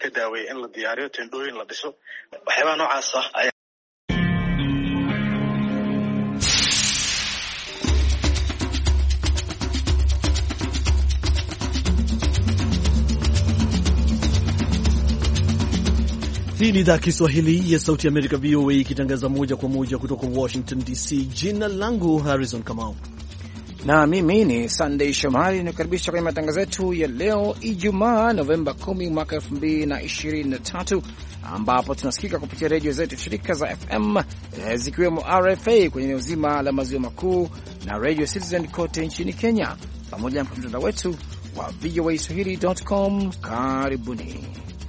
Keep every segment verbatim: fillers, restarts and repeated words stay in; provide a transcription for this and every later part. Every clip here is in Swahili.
ka daaweeyo in la diyaariyo tendooyin la dhiso waxyaaba noocaas ah. Hii ni idhaa Kiswahili ya Sauti ya Amerika V O A ikitangaza moja kwa moja kutoka Washington D C. Jina langu Harrison Kamau na mimi ni Sunday Shomari, nakaribisha kwenye matangazo yetu ya leo Ijumaa Novemba kumi mwaka elfu mbili na ishirini na tatu, ambapo tunasikika kupitia redio zetu shirika za F M zikiwemo R F A kwenye eneo zima la maziwa makuu na Radio Citizen kote nchini Kenya, pamoja na mtandao wetu wa v o a swahili dot com. Karibuni.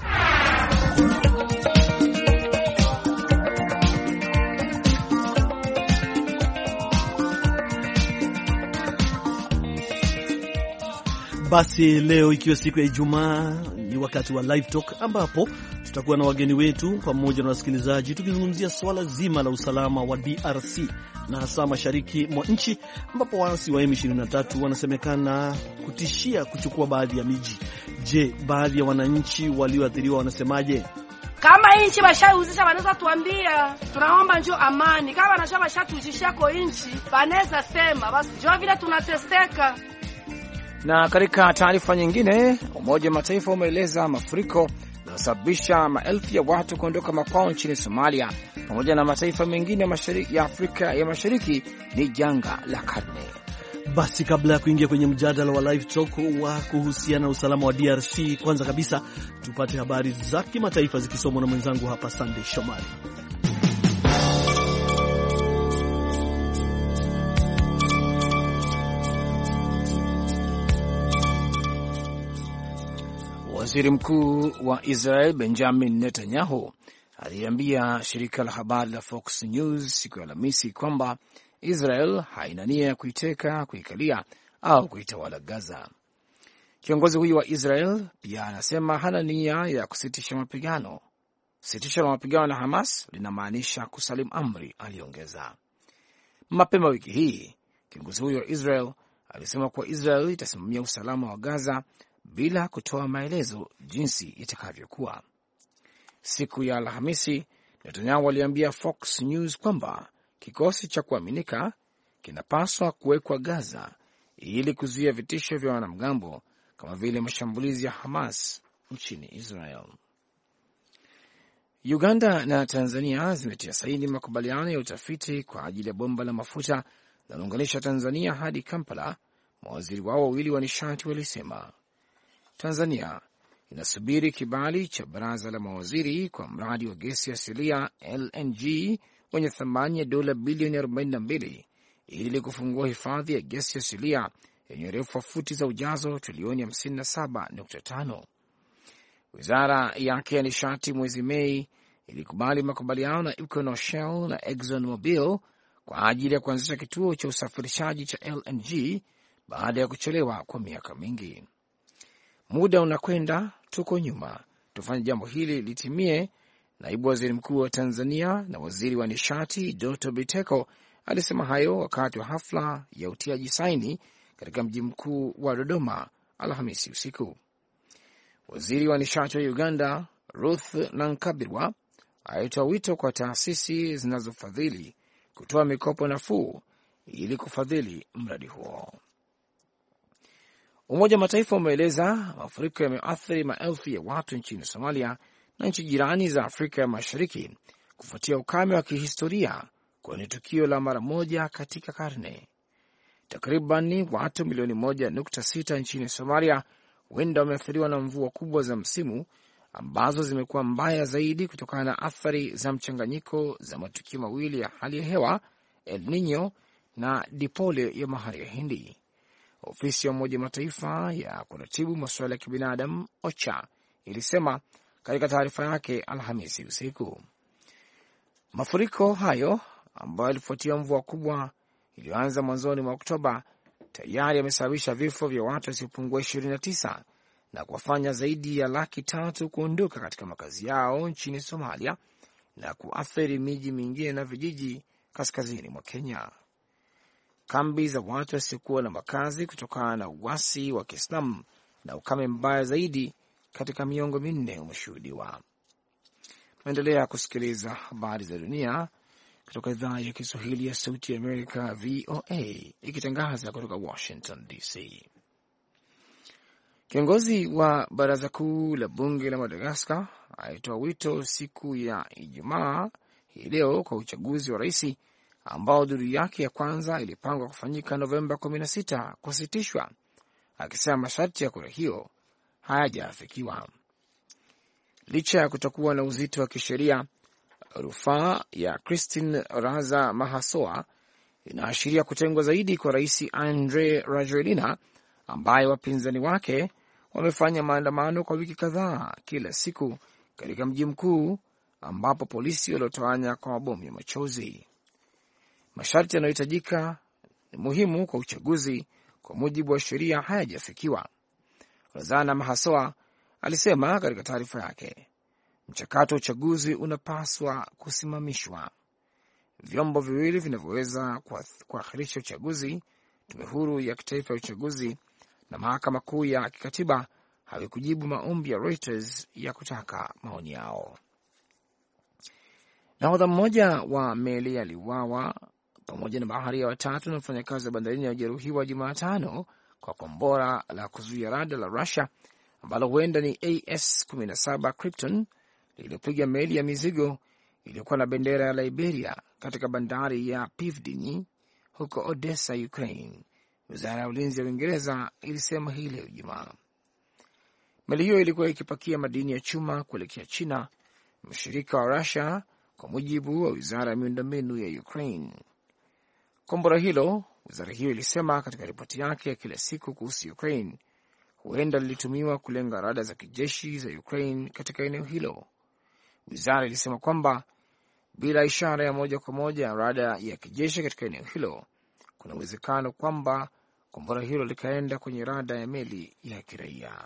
Basi leo ikiwa siku ya Ijumaa ni wakati wa Live Talk, ambapo tutakuwa na wageni wetu pamoja na wasikilizaji tukizungumzia swala zima la usalama wa D R C na hasa mashariki mwa nchi, ambapo waasi wa M ishirini na tatu wanasemekana kutishia kuchukua baadhi ya miji. Je, baadhi ya wananchi walioathiriwa wanasemaje? Kama nchi bashauzisha wanaweza tuambia, tunaomba njoo amani. Kama wanasha bashatujishia kwa nchi, wanaweza sema basi njoo vile tunateseka. Na katika taarifa nyingine, Umoja wa Mataifa umeeleza mafuriko yanayosababisha maelfu ya watu kuondoka makwao nchini Somalia pamoja na mataifa mengine mashariki ya Afrika ya Mashariki ni janga la karne. Basi kabla ya kuingia kwenye mjadala wa Live Talk wa kuhusiana na usalama wa D R C, kwanza kabisa tupate habari za kimataifa zikisomwa na mwenzangu hapa Sunday Shomari. Waziri Mkuu wa Israel Benjamin Netanyahu aliambia shirika la habari la Fox News siku ya Alhamisi kwamba Israel haina nia ya kuiteka, kuikalia au kuitawala Gaza. Kiongozi huyu wa Israel pia anasema hana nia ya kusitisha mapigano. Sitisho la mapigano na Hamas linamaanisha kusalim amri, aliongeza. Mapema wiki hii, kiongozi huyu wa Israel alisema kuwa Israel itasimamia usalama wa Gaza bila kutoa maelezo jinsi itakavyokuwa. Siku ya Alhamisi, Netanyahu aliambia Fox News kwamba kikosi cha kuaminika kinapaswa kuwekwa Gaza ili kuzuia vitisho vya wanamgambo kama vile mashambulizi ya Hamas nchini Israel. Uganda na Tanzania zimetia saini makubaliano ya utafiti kwa ajili ya bomba la mafuta linalounganisha Tanzania hadi Kampala, mawaziri wao wawili wa nishati walisema. Tanzania inasubiri kibali cha baraza la mawaziri kwa mradi wa gesi asilia L N G wenye thamani ya dola bilioni arobaini na mbili ili kufungua hifadhi ya gesi asilia yenye urefu wa futi za ujazo trilioni hamsini na saba nukta tano. Wizara yake ya nishati mwezi Mei ilikubali makubaliano na Equinor, Shell na Exxon Mobil kwa ajili ya kuanzisha kituo cha usafirishaji cha L N G baada ya kuchelewa kwa miaka mingi. Muda unakwenda, tuko nyuma, tufanye jambo hili litimie, naibu waziri mkuu wa Tanzania na waziri wa nishati Doto Biteko alisema hayo wakati wa hafla ya utiaji saini katika mji mkuu wa Dodoma Alhamisi usiku. Waziri wa nishati wa Uganda Ruth Nankabirwa alitoa wito kwa taasisi zinazofadhili kutoa mikopo nafuu ili kufadhili mradi huo. Umoja wa Mataifa umeeleza mafuriko yameathiri maelfu ya watu nchini Somalia na nchi jirani za Afrika ya Mashariki kufuatia ukame wa kihistoria kwenye tukio la mara moja katika karne. Takriban watu milioni moja nukta sita nchini Somalia huenda wameathiriwa na mvua kubwa za msimu ambazo zimekuwa mbaya zaidi kutokana na athari za mchanganyiko za matukio mawili ya hali ya hewa, El Nino na dipole ya bahari ya Hindi. Ofisi ya Umoja Mataifa ya kuratibu masuala ya kibinadamu OCHA ilisema katika taarifa yake Alhamisi usiku. Mafuriko hayo ambayo yalifuatia mvua kubwa iliyoanza mwanzoni mwa Oktoba tayari yamesababisha vifo vya watu wasiopungua ishirini na tisa na kuwafanya zaidi ya laki tatu kuondoka katika makazi yao nchini Somalia na kuathiri miji mingine na vijiji kaskazini mwa Kenya. Kambi za watu wasiokuwa na makazi kutokana na uasi wa Kiislamu na ukame mbaya zaidi katika miongo minne umeshuhudiwa. Maendelea kusikiliza habari za dunia kutoka idhaa ya Kiswahili ya Sauti ya Amerika, V O A, ikitangaza kutoka Washington D C. Kiongozi wa baraza kuu la bunge la Madagaskar alitoa wito siku ya Ijumaa hii leo kwa uchaguzi wa rais ambao duru yake ya kwanza ilipangwa kufanyika Novemba kumi na sita kusitishwa, akisema masharti ya kura hiyo hayajaafikiwa. Licha ya kutokuwa na uzito wa kisheria, rufaa ya Christine Raza Mahasoa inaashiria kutengwa zaidi kwa rais Andre Rajoelina, ambaye wapinzani wake wamefanya maandamano kwa wiki kadhaa kila siku katika mji mkuu, ambapo polisi waliotawanya kwa mabomu ya machozi. Masharti yanayohitajika ni muhimu kwa uchaguzi kwa mujibu wa sheria hayajafikiwa, Razana Mahasoa alisema katika taarifa yake. Mchakato wa uchaguzi unapaswa kusimamishwa. Vyombo viwili vinavyoweza kuahirisha uchaguzi, tume huru ya kitaifa ya uchaguzi na mahakama kuu ya kikatiba, havikujibu maombi ya Reuters ya kutaka maoni yao. Nahodha mmoja wa meli aliuawa pamoja na baharia watatu na mfanyakazi wa bandarini alijeruhiwa Jumatano kwa kombora la kuzuia rada la Russia ambalo huenda ni A S kumi na saba Krypton lililopiga meli ya mizigo iliyokuwa na bendera ya Liberia katika bandari ya Pivdini huko Odessa, Ukraine. Wizara ya ulinzi ya Uingereza ilisema hii leo Ijumaa. Meli hiyo ilikuwa ikipakia madini ya chuma kuelekea China, mshirika wa Russia, kwa mujibu wa wizara ya miundombinu ya Ukraine. Kombora hilo, wizara hiyo ilisema katika ripoti yake ya kila siku kuhusu Ukraine, huenda lilitumiwa kulenga rada za kijeshi za Ukraine katika eneo hilo. Wizara ilisema kwamba bila ishara ya moja kwa moja ya rada ya kijeshi katika eneo hilo, kuna uwezekano kwamba kombora hilo likaenda kwenye rada ya meli ya kiraia.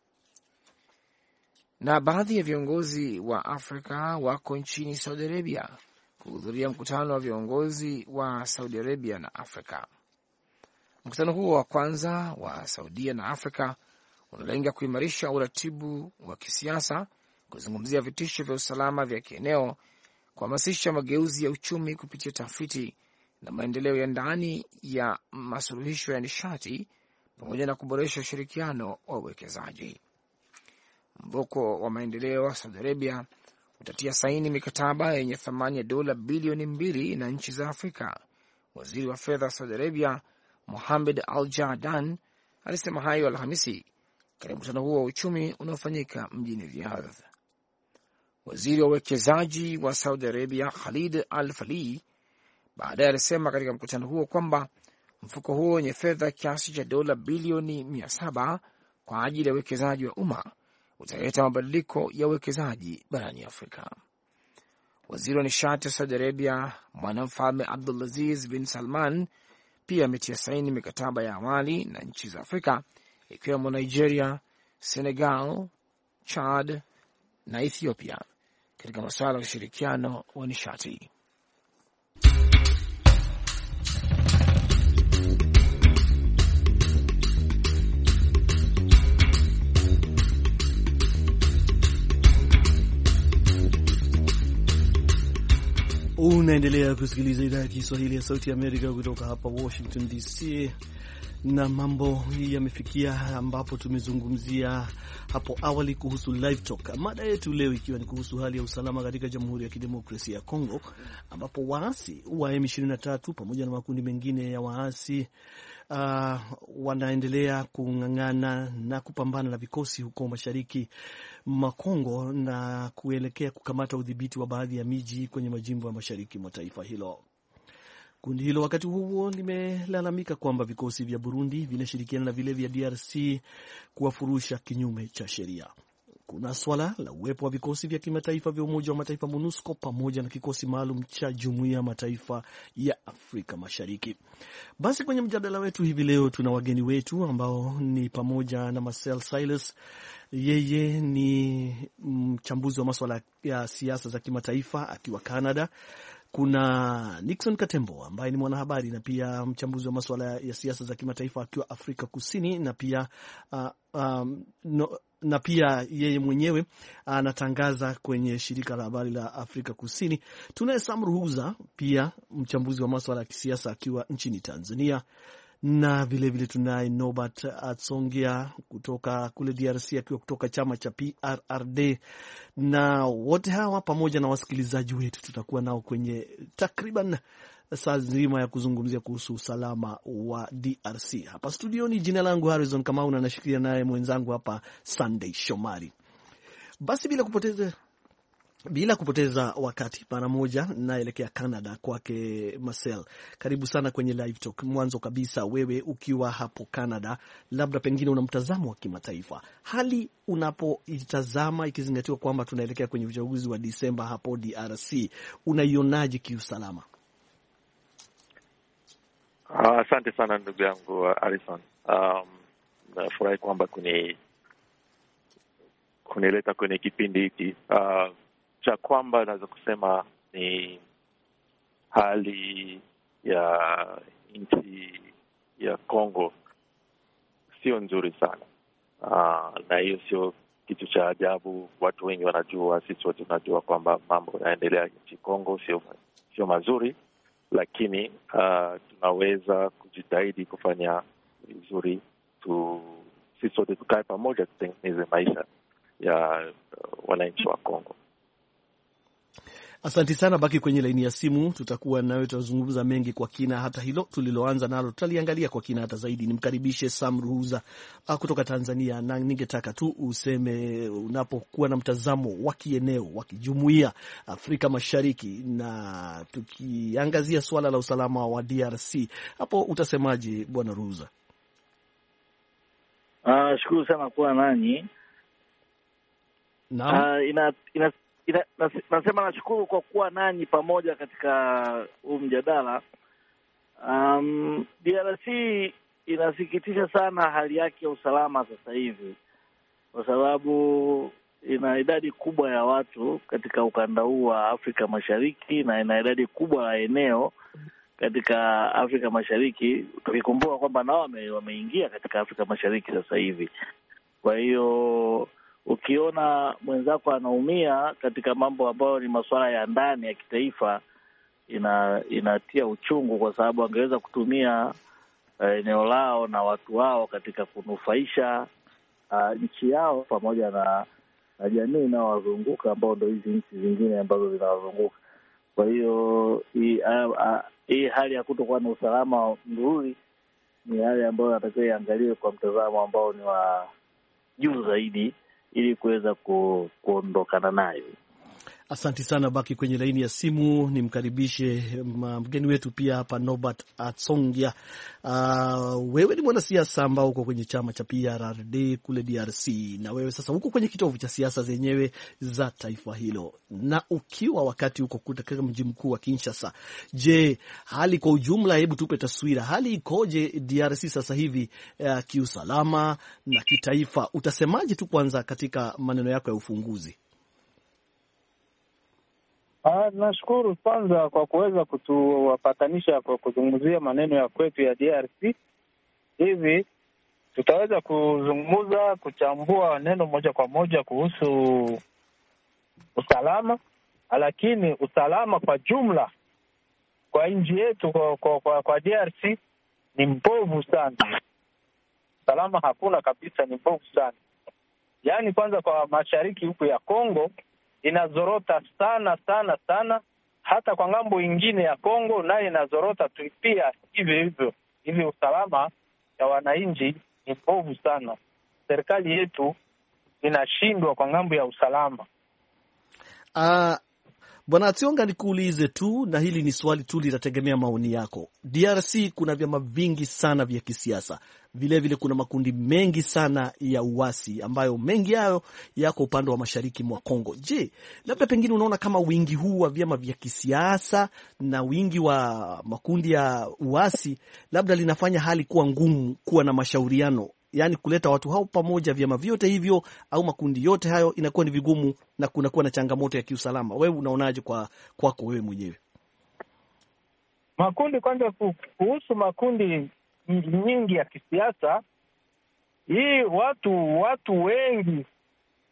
Na baadhi ya viongozi wa Afrika wako nchini Saudi Arabia kuhudhuria mkutano wa viongozi wa Saudi Arabia na Afrika. Mkutano huo wa kwanza wa Saudia na Afrika unalenga kuimarisha uratibu wa kisiasa, kuzungumzia vitisho vya usalama vya kieneo, kuhamasisha mageuzi ya uchumi kupitia tafiti na maendeleo ya ndani ya masuluhisho ya nishati, pamoja na kuboresha ushirikiano wa uwekezaji. Mvuko wa maendeleo wa Saudi Arabia utatia saini mikataba yenye thamani ya dola bilioni mbili na nchi za Afrika. Waziri wa fedha wa Saudi Arabia Mohamed Al Jaadan alisema hayo Alhamisi katika mkutano huo wa uchumi unaofanyika mjini Riyadh. Waziri wa uwekezaji wa Saudi Arabia Khalid Al Falih baadaye alisema katika mkutano huo kwamba mfuko huo wenye fedha kiasi cha dola bilioni mia saba kwa ajili ya uwekezaji wa umma utaleta mabadiliko ya uwekezaji barani Afrika. Waziri wa nishati wa Saudi Arabia Mwanamfalme Abdulaziz bin Salman pia ametia saini mikataba ya awali na nchi za Afrika ikiwemo Nigeria, Senegal, Chad na Ethiopia katika masuala ya ushirikiano wa nishati. Unaendelea kusikiliza idhaa ya Kiswahili ya Sauti ya Amerika kutoka hapa Washington D C, na mambo yamefikia ambapo tumezungumzia hapo awali kuhusu Live Talk. Mada yetu leo ikiwa ni kuhusu hali ya usalama katika Jamhuri ya Kidemokrasia ya Kongo, ambapo waasi wa M ishirini na tatu pamoja na makundi mengine ya waasi uh, wanaendelea kung'ang'ana na kupambana na vikosi huko mashariki mwa Kongo na kuelekea kukamata udhibiti wa baadhi ya miji kwenye majimbo ya mashariki mwa taifa hilo. Kundi hilo wakati huo limelalamika kwamba vikosi vya Burundi vinashirikiana na vile vya D R C kuwafurusha kinyume cha sheria. Kuna swala la uwepo wa vikosi vya kimataifa vya Umoja wa Mataifa MONUSCO pamoja na kikosi maalum cha Jumuiya ya Mataifa ya Afrika Mashariki. Basi kwenye mjadala wetu hivi leo tuna wageni wetu ambao ni pamoja na Marcel Silas. Yeye ni mchambuzi wa masuala ya siasa za kimataifa akiwa Canada. Kuna Nixon Katembo ambaye ni mwanahabari na pia mchambuzi wa masuala ya siasa za kimataifa akiwa Afrika Kusini, na pia uh, um, no, na pia yeye mwenyewe anatangaza kwenye shirika la habari la Afrika Kusini. Tunaye Sam Ruhuza, pia mchambuzi wa masuala ya kisiasa akiwa nchini Tanzania, na vile vile tunaye Norbert Atsongia kutoka kule D R C akiwa kutoka chama cha P R R D, na wote hawa pamoja na wasikilizaji wetu tutakuwa nao kwenye takriban saa nzima ya kuzungumzia kuhusu usalama wa D R C. Hapa studioni, jina langu Harrison Kamau na nashikilia naye mwenzangu hapa Sunday Shomari. Basi bila kupoteza Bila kupoteza wakati, mara moja naelekea Canada kwake Marcel. Karibu sana kwenye Live Talk. Mwanzo kabisa, wewe ukiwa hapo Canada, labda pengine una mtazamo wa kimataifa. Hali unapoitazama ikizingatiwa kwamba tunaelekea kwenye uchaguzi wa Disemba hapo D R C, unaionaje kiusalama? Asante uh, sana ndugu yangu uh, Harrison. Um, nafurahi kwamba kuni kunileta kwenye kipindi hiki. Uh, cha kwamba naweza kusema ni hali ya nchi ya Kongo sio nzuri sana. Uh, na hiyo sio kitu cha ajabu. Watu wengi wanajua, sisi wote tunajua kwamba mambo yanaendelea nchi Kongo sio sio mazuri, lakini uh, tunaweza kujitahidi kufanya vizuri tu, sisi wote tukae pamoja tutengeneze maisha ya uh, wananchi wa Kongo. Asante sana, baki kwenye laini ya simu, tutakuwa nawe tutazungumza mengi kwa kina. Hata hilo tuliloanza nalo tutaliangalia kwa kina hata zaidi. Nimkaribishe Sam Ruhuza kutoka Tanzania, na ningetaka tu useme unapokuwa na mtazamo wa kieneo wa kijumuiya Afrika Mashariki, na tukiangazia swala la usalama wa D R C, hapo utasemaje bwana Ruhuza? Ah, shukuru sana kuwa nanyi. Naam. Uh, ina, ina Ina, nasema nashukuru kwa kuwa nanyi pamoja katika huu mjadala. Um, D R C inasikitisha sana hali yake ya usalama sasa hivi, kwa sababu ina idadi kubwa ya watu katika ukanda huu wa Afrika Mashariki na ina idadi kubwa ya eneo katika Afrika Mashariki, tukikumbuka kwamba nao wame, wameingia katika Afrika Mashariki sasa hivi. Kwa hiyo ukiona mwenzako anaumia katika mambo ambayo ni masuala ya ndani ya kitaifa, ina inatia uchungu, kwa sababu angeweza kutumia uh, eneo lao na watu wao katika kunufaisha uh, nchi yao pamoja na, na jamii inayowazunguka ambao ndio hizi nchi zingine ambazo zinawazunguka. Kwa hiyo hii uh, uh, hali ya kutokuwa na usalama mzuri ni hali ambayo inatakiwa iangaliwe kwa mtazamo ambao ni wa juu zaidi, ili kuweza ku, kuondokana nayo. Asante sana, baki kwenye laini ya simu. Nimkaribishe mgeni wetu pia hapa, Norbert Atsongia. Uh, wewe ni mwanasiasa ambao uko kwenye chama cha P R R D kule D R C, na wewe sasa uko kwenye kitovu cha siasa zenyewe za taifa hilo, na ukiwa wakati uko katika mji mkuu wa Kinshasa. Je, hali kwa ujumla, hebu tupe taswira, hali ikoje D R C sasa hivi, uh, kiusalama na kitaifa? Utasemaje tu kwanza katika maneno yako ya ufunguzi? Ah, nashukuru kwanza kwa kuweza kutuwapatanisha kwa kuzungumzia maneno ya kwetu ya D R C. Hivi tutaweza kuzungumza, kuchambua neno moja kwa moja kuhusu usalama, lakini usalama kwa jumla kwa nchi yetu, kwa, kwa, kwa, kwa D R C ni mbovu sana. Usalama hakuna kabisa, ni mbovu sana. Yaani kwanza kwa mashariki huku ya Kongo inazorota sana sana sana, hata kwa ngambo ingine ya Kongo naye inazorota tu pia hivyo hivyo. Hivi usalama ya wananchi ni mbovu sana. Serikali yetu inashindwa kwa ngambo ya usalama. Ah, Bwana Ationga, nikuulize tu, na hili ni swali tu litategemea maoni yako. D R C kuna vyama vingi sana vya kisiasa, vile vile kuna makundi mengi sana ya uasi ambayo mengi yao yako upande wa mashariki mwa Kongo. Je, labda pengine unaona kama wingi huu wa vyama vya kisiasa na wingi wa makundi ya uasi labda linafanya hali kuwa ngumu kuwa na mashauriano, yaani kuleta watu hao pamoja, vyama vyote hivyo au makundi yote hayo inakuwa ni vigumu na kunakuwa na changamoto ya kiusalama? Wewe unaonaje kwa kwako wewe mwenyewe? Makundi kwanza, kuhusu makundi nyingi ya kisiasa, hii watu watu wengi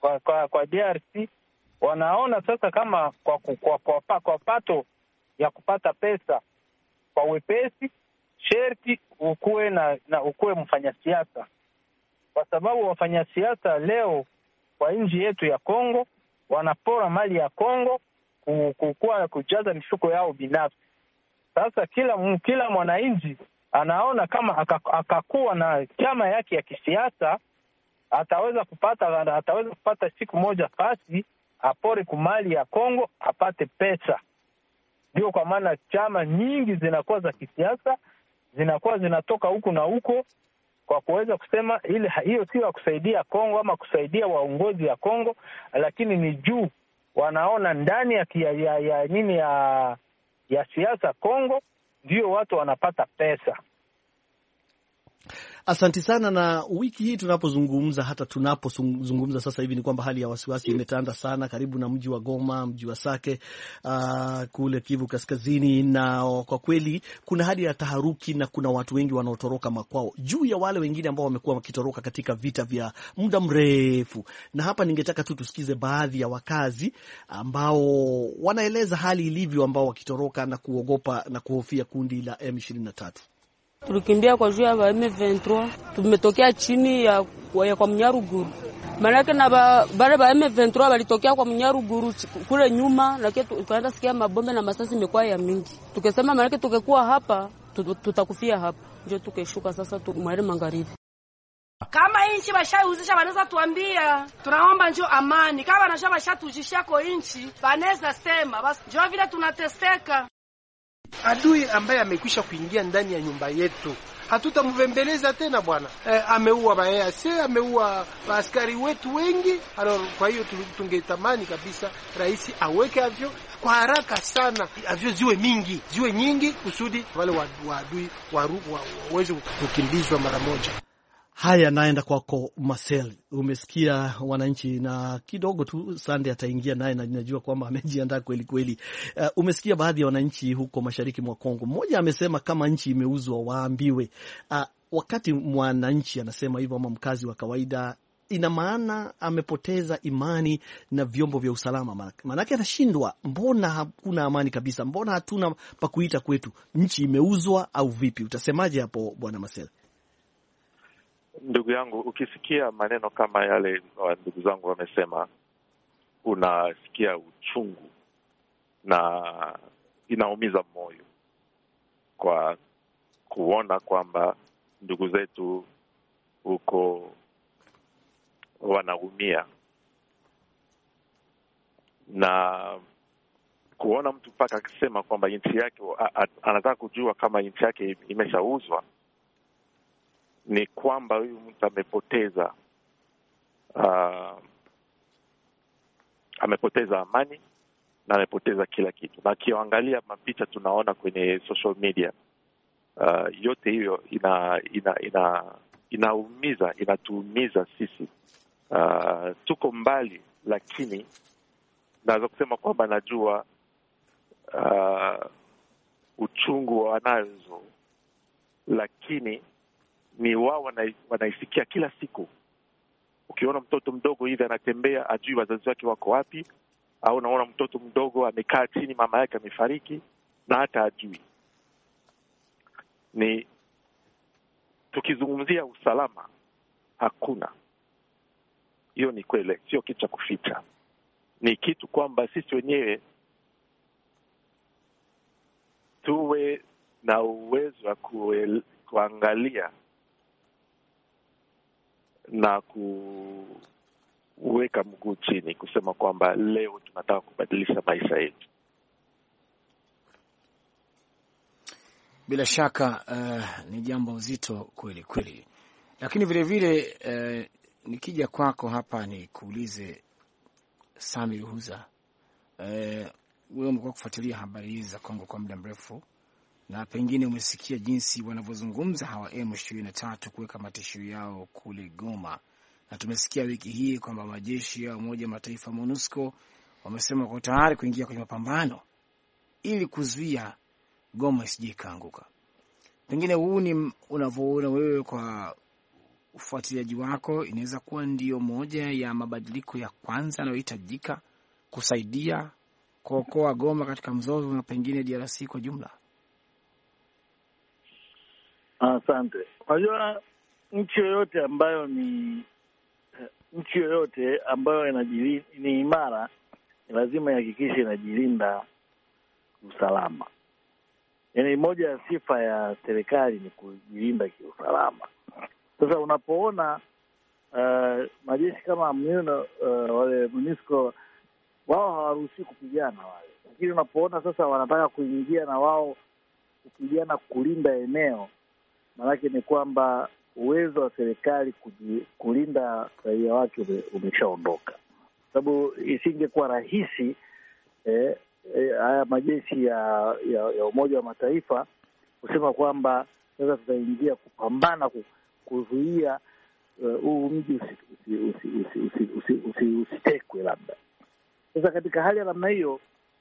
kwa, kwa, kwa D R C wanaona sasa kama kwa, kwa, kwa, kwa, kwa pato ya kupata pesa kwa wepesi, sherti ukuwe na, na ukuwe mfanyasiasa, kwa sababu wafanyasiasa leo kwa nchi yetu ya Kongo wanapora mali ya Kongo kukuwa kujaza mifuko yao binafsi. Sasa kila kila mwananchi anaona kama akakuwa na chama yake ya kisiasa ataweza kupata ataweza kupata siku moja fasi apore kumali ya Kongo apate pesa. Ndio kwa maana chama nyingi zinakuwa za kisiasa, zinakuwa zinatoka huku na huko kwa kuweza kusema ile hiyo sio ya kusaidia Kongo ama kusaidia waongozi ya Kongo, lakini ni juu wanaona ndani ya, ya, ya, ya nini ya ya siasa Kongo ndio watu wanapata pesa. Asanti sana. Na wiki hii tunapozungumza, hata tunapozungumza sasa hivi, ni kwamba hali ya wasiwasi imetanda sana karibu na mji wa Goma, mji wa Sake, uh, kule Kivu Kaskazini, na kwa kweli kuna hali ya taharuki na kuna watu wengi wanaotoroka makwao juu ya wale wengine ambao wamekuwa wakitoroka katika vita vya muda mrefu. Na hapa ningetaka tu tusikize baadhi ya wakazi ambao wanaeleza hali ilivyo, ambao wakitoroka na kuogopa na kuhofia kundi la M ishirini na tatu. Tulikimbia kwa juu ya M ishirini na tatu, tumetokea chini ya kwa, kwa Mnyaruguru. Maana na bale ba M ishirini na tatu walitokea kwa Mnyaruguru kule nyuma, lakini tukaenda sikia mabombe na masasi imekuwa ya mingi. Tukasema maana tukekuwa hapa tutakufia hapa. Ndio tukeshuka sasa tumwari magharibi. Kama inchi bashauzisha banaweza tuambia, tunaomba njoo amani. Kama wanasha bashatujisha kwa inchi, banaweza sema basi njoo vile tunateseka. Adui ambaye amekwisha kuingia ndani ya nyumba yetu hatutamvembeleza tena bwana. E, ameua ba E A C, ameua askari wetu wengi. Kwa hiyo tungetamani kabisa rais aweke avyo kwa haraka sana, avyo ziwe mingi, ziwe nyingi kusudi wale waadui waweze kukimbizwa mara moja. Haya, naenda kwako Marcel. Umesikia wananchi, na kidogo tu Sunday ataingia naye na ninajua kwamba amejiandaa kweli kweli. Uh, umesikia baadhi ya wananchi huko mashariki mwa Kongo. Mmoja amesema kama nchi imeuzwa waambiwe. Uh, wakati mwananchi anasema hivyo ama mkazi wa kawaida, ina maana amepoteza imani na vyombo vya usalama. Maanake anashindwa, mbona hakuna amani kabisa? Mbona hatuna pa kuita kwetu? Nchi imeuzwa au vipi? Utasemaje hapo bwana Marcel? Ndugu yangu, ukisikia maneno kama yale ndugu zangu wamesema, unasikia uchungu na inaumiza moyo kwa kuona kwamba ndugu zetu huko wanaumia, na kuona mtu mpaka akisema kwamba nchi yake anataka kujua kama nchi yake imeshauzwa, ni kwamba huyu mtu amepoteza uh, amepoteza amani na amepoteza kila kitu. Na kiangalia mapicha tunaona kwenye social media, uh, yote hiyo ina ina ina inaumiza, inatuumiza sisi. Uh, tuko mbali, lakini naweza kusema kwamba najua uh, uchungu wanazo, lakini ni wao wanaisikia kila siku. Ukiona mtoto mdogo hivi anatembea, ajui wazazi wake wako wapi, au unaona mtoto mdogo amekaa chini, mama yake amefariki na hata ajui. Ni tukizungumzia usalama, hakuna. Hiyo ni kweli, sio kitu cha kuficha. Ni kitu kwamba sisi wenyewe tuwe na uwezo wa kuangalia na kuweka mguu chini kusema kwamba leo tunataka kubadilisha maisha yetu. Bila shaka uh, ni jambo zito kweli kweli, lakini vile vile uh, nikija kwako hapa ni kuulize Sami Ruhuza, uh, wewe umekuwa kufuatilia habari hizi za Kongo kwa muda mrefu, na pengine umesikia jinsi wanavyozungumza hawa M ishirini na tatu kuweka matishio yao kule Goma, na tumesikia wiki hii kwamba majeshi ya Umoja Mataifa MONUSCO wamesema kwa tayari kuingia kwenye mapambano ili kuzuia Goma isije kaanguka. Pengine huu ni unavyoona wewe kwa ufuatiliaji wako inaweza kuwa ndiyo moja ya mabadiliko ya kwanza yanayohitajika kusaidia kuokoa Goma katika mzozo na pengine D R C kwa jumla? Asante. Unajua, nchi yoyote ambayo ni nchi yoyote ambayo inajilinda, ni imara, lazima ihakikishe inajilinda usalama. Yaani moja ya sifa ya serikali ni kujilinda kiusalama. Sasa unapoona uh, majeshi kama MONUSCO, uh, wale MONUSCO wao hawaruhusi kupigana wale, lakini unapoona sasa wanataka kuingia na wao kupigana kulinda eneo, maanake ni kwamba uwezo wa serikali kulinda raia wake umeshaondoka, sababu isingekuwa rahisi eh, eh, haya majeshi ya, ya, ya Umoja wa Mataifa kusema kwamba sasa tutaingia kupambana kuzuia huu uh, mji usitekwe labda. Sasa katika hali ya namna hiyo,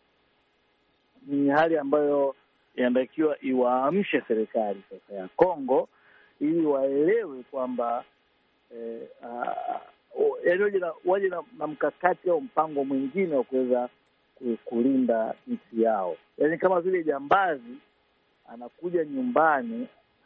ni hali ambayo inatakiwa iwaamshe serikali sasa ya Kongo ili waelewe kwamba eh, uh, yaani waje na, waje na, na mkakati au mpango mwingine wa kuweza kulinda nchi yao. Yaani kama vile jambazi anakuja nyumbani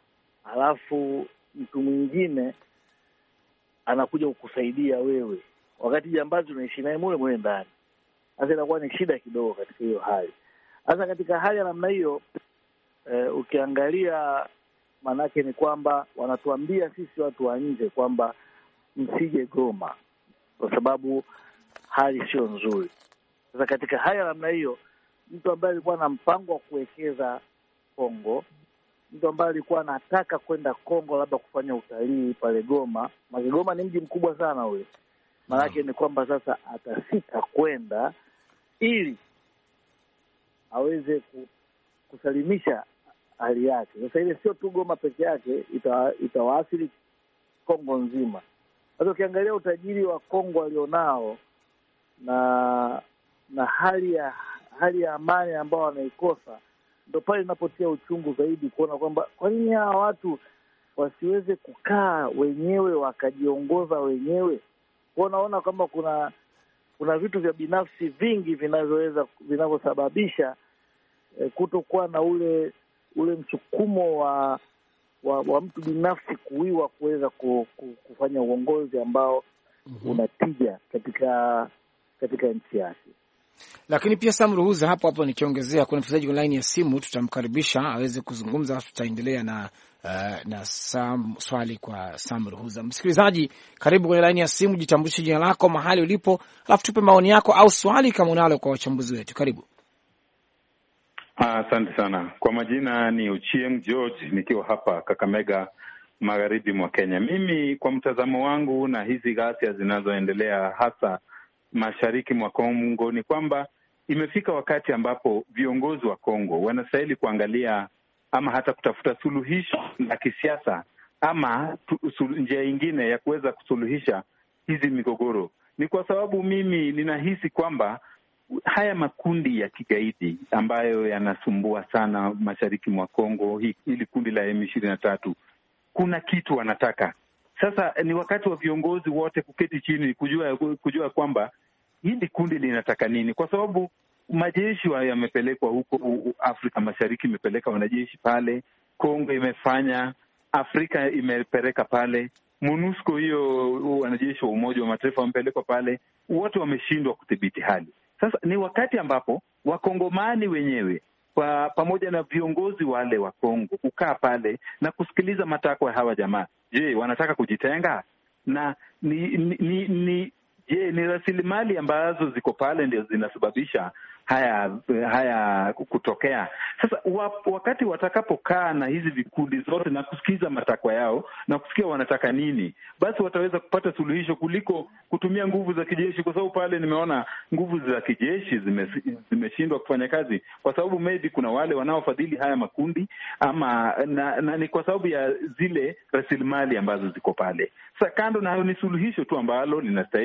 alafu mtu mwingine anakuja kukusaidia wewe, wakati jambazi unaishi naye mule mule ndani. Sasa inakuwa ni shida kidogo katika hiyo hali. Sasa katika hali ya namna hiyo eh, ukiangalia manake ni kwamba wanatuambia sisi watu wa nje kwamba msije Goma kwa sababu hali sio nzuri. Sasa katika hali ya namna hiyo, mtu ambaye alikuwa na mpango wa kuwekeza Kongo, mtu ambaye alikuwa anataka kwenda Kongo labda kufanya utalii pale Goma, maana Goma ni mji mkubwa sana ule, manake ni kwamba sasa atasita kwenda ili aweze kusalimisha hali yake. Sasa ile sio tu Goma peke yake, ita, itawaathiri Kongo nzima. Sasa ukiangalia utajiri wa Kongo alionao na na hali ya hali ya amani ambao wanaikosa, ndio pale inapotia uchungu zaidi kuona kwamba kwa nini hawa watu wasiweze kukaa wenyewe wakajiongoza wenyewe. Kwa unaona kwamba kuna kuna vitu vya binafsi vingi vinavyoweza vinavyosababisha eh, kutokuwa na ule ule msukumo wa wa, wa mtu binafsi kuiwa kuweza kufanya uongozi ambao mm-hmm. unatija katika katika nchi yake. Lakini pia Sam Ruhuza, hapo hapo nikiongezea, kuna msikilizaji online ya simu, tutamkaribisha aweze kuzungumza, tutaendelea na uh, na Sam, swali kwa Sam Ruhuza. Msikilizaji, karibu kwenye line ya simu, jitambulishe jina lako, mahali ulipo, alafu tupe maoni yako au swali kama unalo kwa wachambuzi wetu. Karibu. Asante uh, sana. Kwa majina ni Ochieng George, nikiwa hapa Kakamega, magharibi mwa Kenya. Mimi kwa mtazamo wangu na hizi ghasia zinazoendelea hasa mashariki mwa Kongo ni kwamba imefika wakati ambapo viongozi wa Kongo wanastahili kuangalia ama hata kutafuta suluhisho la kisiasa ama njia nyingine ya kuweza kusuluhisha hizi migogoro. Ni kwa sababu mimi ninahisi kwamba haya makundi ya kigaidi ambayo yanasumbua sana mashariki mwa Kongo, hili kundi la M ishirini na tatu, kuna kitu wanataka. Sasa ni wakati wa viongozi wote kuketi chini kujua kujua kwamba hili kundi linataka nini, kwa sababu majeshi yamepelekwa huko Afrika Mashariki, imepeleka wanajeshi pale, Kongo imefanya, Afrika imepeleka pale, MONUSCO hiyo wanajeshi wa Umoja wa Mataifa wamepelekwa pale, wote wameshindwa kudhibiti hali. Sasa ni wakati ambapo wakongomani wenyewe kwa pamoja na viongozi wale wa Kongo kukaa pale na kusikiliza matakwa ya hawa jamaa. Je, wanataka kujitenga? Na ni ni, ni, ni je, ni rasilimali ambazo ziko pale ndio zinasababisha haya haya kutokea? Sasa wakati watakapokaa na hizi vikundi zote na kusikiza matakwa yao na kusikia wanataka nini, basi wataweza kupata suluhisho kuliko kutumia nguvu za kijeshi, kwa sababu pale nimeona nguvu za kijeshi zime, zimeshindwa kufanya kazi, kwa sababu maybe kuna wale wanaofadhili haya makundi ama na, na ni kwa sababu ya zile rasilimali ambazo ziko pale. Sasa kando na hayo, ni suluhisho tu ambalo linastahili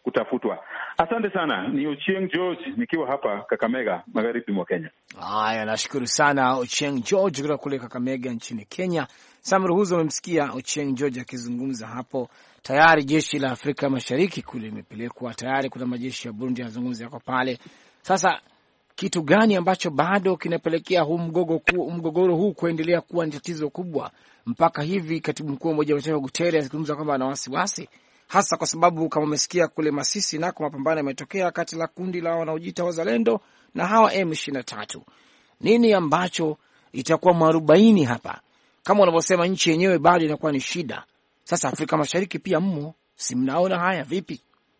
kutafutwa. Asante sana. Ni Ochieng George nikiwa hapa Kakamega, magharibi mwa Kenya. Haya, nashukuru sana Ochieng George kutoka kule Kakamega nchini Kenya. Sam Ruhuza, umemsikia Ochieng George akizungumza hapo. Tayari jeshi la Afrika Mashariki kule limepelekwa, tayari kuna majeshi ya Burundi yanazungumza yako pale. Sasa kitu gani ambacho bado kinapelekea huu mgogo ku, mgogoro huu kuendelea kuwa ni tatizo kubwa mpaka hivi katibu mkuu wa Umoja wa Mataifa Guterres akizungumza kwamba ana wasiwasi, hasa kwa sababu kama umesikia kule Masisi nako mapambano yametokea kati la kundi la wanaojiita wazalendo na hawa M ishirini na tatu. Nini ambacho itakuwa mwarobaini hapa? Kama unavyosema nchi yenyewe bado inakuwa ni shida. Sasa Afrika Mashariki pia mmo, si mnaona haya vipi?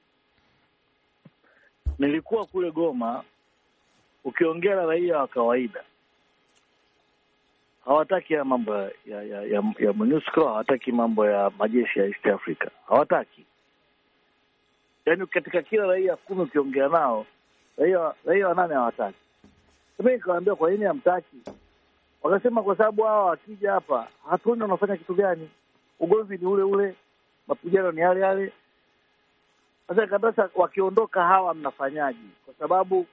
Nilikuwa kule Goma, ukiongea na raia wa kawaida hawataki ya mambo ya ya ya, ya MONUSCO, hawataki mambo ya majeshi ya East Africa, hawataki. Yaani katika kila raia kumi ukiongea nao, raia raia wanane hawataki. Mimi nikawaambia kwa nini hamtaki? Wakasema kwa sababu hao wakija hapa hatuoni wanafanya kitu gani. Ugomvi ni ule ule, mapigano ni yale yale. Sasa kabisa wakiondoka hawa mnafanyaje? Kwa sababu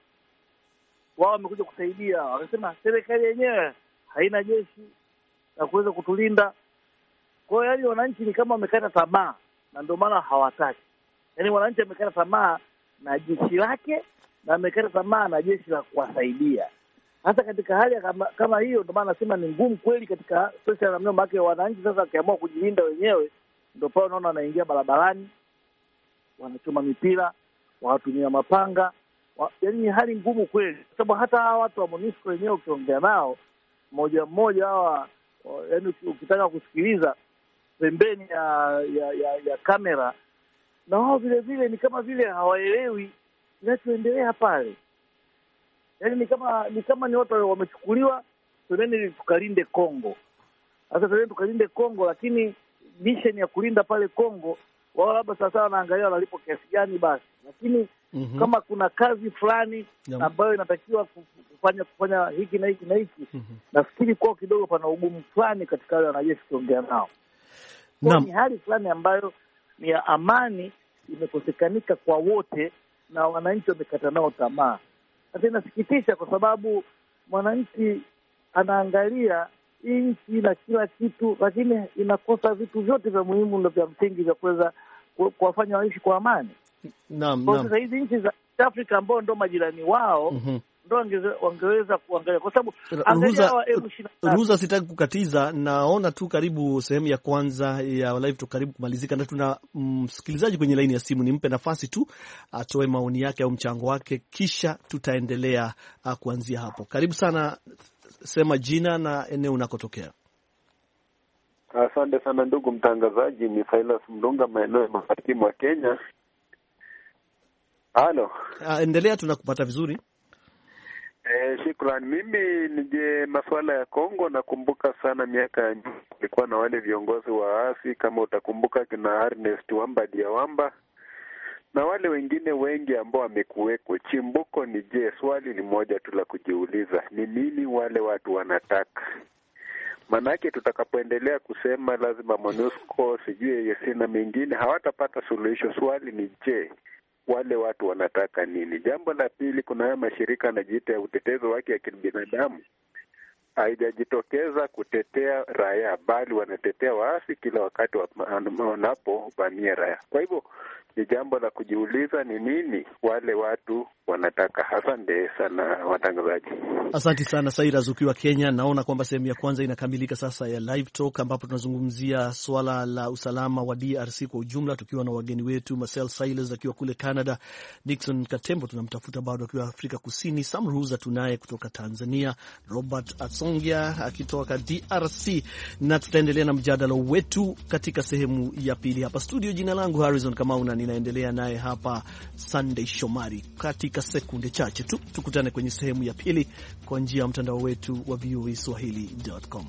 wao wamekuja kusaidia. Wakasema serikali yenyewe haina jeshi na kuweza kutulinda. Kwa hiyo yaani wananchi ni kama wamekata tamaa, na ndio maana hawataki. Yaani wananchi wamekata tamaa na jeshi lake na wamekata tamaa na jeshi la kuwasaidia. Hasa katika hali kama, kama hiyo ndio maana nasema ni ngumu kweli katika sasa na mnamo wake wananchi sasa wakiamua kujilinda wenyewe, ndio pao unaona wanaingia barabarani, wanachoma mipira, wanatumia mapanga. Wa, yaani hali ngumu kweli. Kwa sababu hata hawa watu wa MONUSCO wenyewe ukiongea nao moja mmoja hawa, yaani ukitaka kusikiliza pembeni ya ya ya, ya kamera, na wao vile vile ni kama vile hawaelewi kinachoendelea pale. Yaani ni kama ni kama ni watu wamechukuliwa, twendeni tukalinde Kongo. Sasa twendeni tukalinde Kongo, lakini mission ya kulinda pale Kongo wao labda sasa wanaangalia wanalipo kiasi gani basi. Lakini mm-hmm. kama kuna kazi fulani yeah. ambayo inatakiwa kufanya kufanya hiki na hiki na hiki mm-hmm. nafikiri kwa kidogo pana ugumu fulani katika wale wanajeshi kuongea nao. Kwa ni hali fulani ambayo ni ya amani imekosekanika kwa wote na wananchi wamekata nao tamaa. Sasa inasikitisha kwa sababu mwananchi anaangalia nchi na kila kitu, lakini inakosa vitu vyote vya muhimu na vya msingi vya kuweza kuwafanya waishi kwa amani. Naam, naam. Sasa hizi nchi za Afrika ambao ndo majirani wao mm-hmm. ndo wangeweza, wangeweza kuangalia kwa sababu angalia Ruhusa, sitaki kukatiza, naona tu karibu sehemu ya kwanza ya live tu karibu kumalizika, na tuna msikilizaji kwenye laini ya simu. Nimpe nafasi tu atoe maoni yake au mchango wake, kisha tutaendelea uh, kuanzia hapo. Karibu sana, sema jina na eneo unakotokea. Asante sana ndugu mtangazaji, ni Silas Mdunga, maeneo ya magharibi mwa Kenya. Halo. Uh, endelea, tunakupata vizuri. Eh, shukrani. Mimi nije masuala ya Kongo, nakumbuka sana miaka ya nyuma kulikuwa na wale viongozi waasi, kama utakumbuka kina Ernest Wamba Diawamba na wale wengine wengi ambao wamekuweko. Chimbuko ni je, swali ni moja tu la kujiuliza, ni nini wale watu wanataka? Manake tutakapoendelea kusema lazima MONUSCO sijui yesina mengine, hawatapata suluhisho. Swali ni je, wale watu wanataka nini? Jambo la pili, kuna haya mashirika yanajiita ya utetezi wake ya kibinadamu, haijajitokeza kutetea raia, bali wanatetea waasi kila wakati wanapovamia raia. Kwa hivyo ni jambo la kujiuliza, ni nini wale watu wanataka. Asante sana watangazaji. Asante sana Cyrus ukiwa Kenya. Naona kwamba sehemu ya kwanza inakamilika sasa ya Live Talk, ambapo tunazungumzia swala la usalama wa D R C kwa ujumla, tukiwa na wageni wetu Marcel Siles akiwa kule Canada, Nixon Katembo tunamtafuta bado akiwa Afrika Kusini, Sam Ruhuza tunaye kutoka Tanzania, Robert Atsongia akitoka D R C, na tutaendelea na mjadala wetu katika sehemu ya pili hapa studio. Jina langu Harrison Kamau na ninaendelea naye hapa Sunday Shomari. Katika sekunde chache tu tukutane kwenye sehemu ya pili kwa njia ya mtandao wetu wa v o a swahili dot com.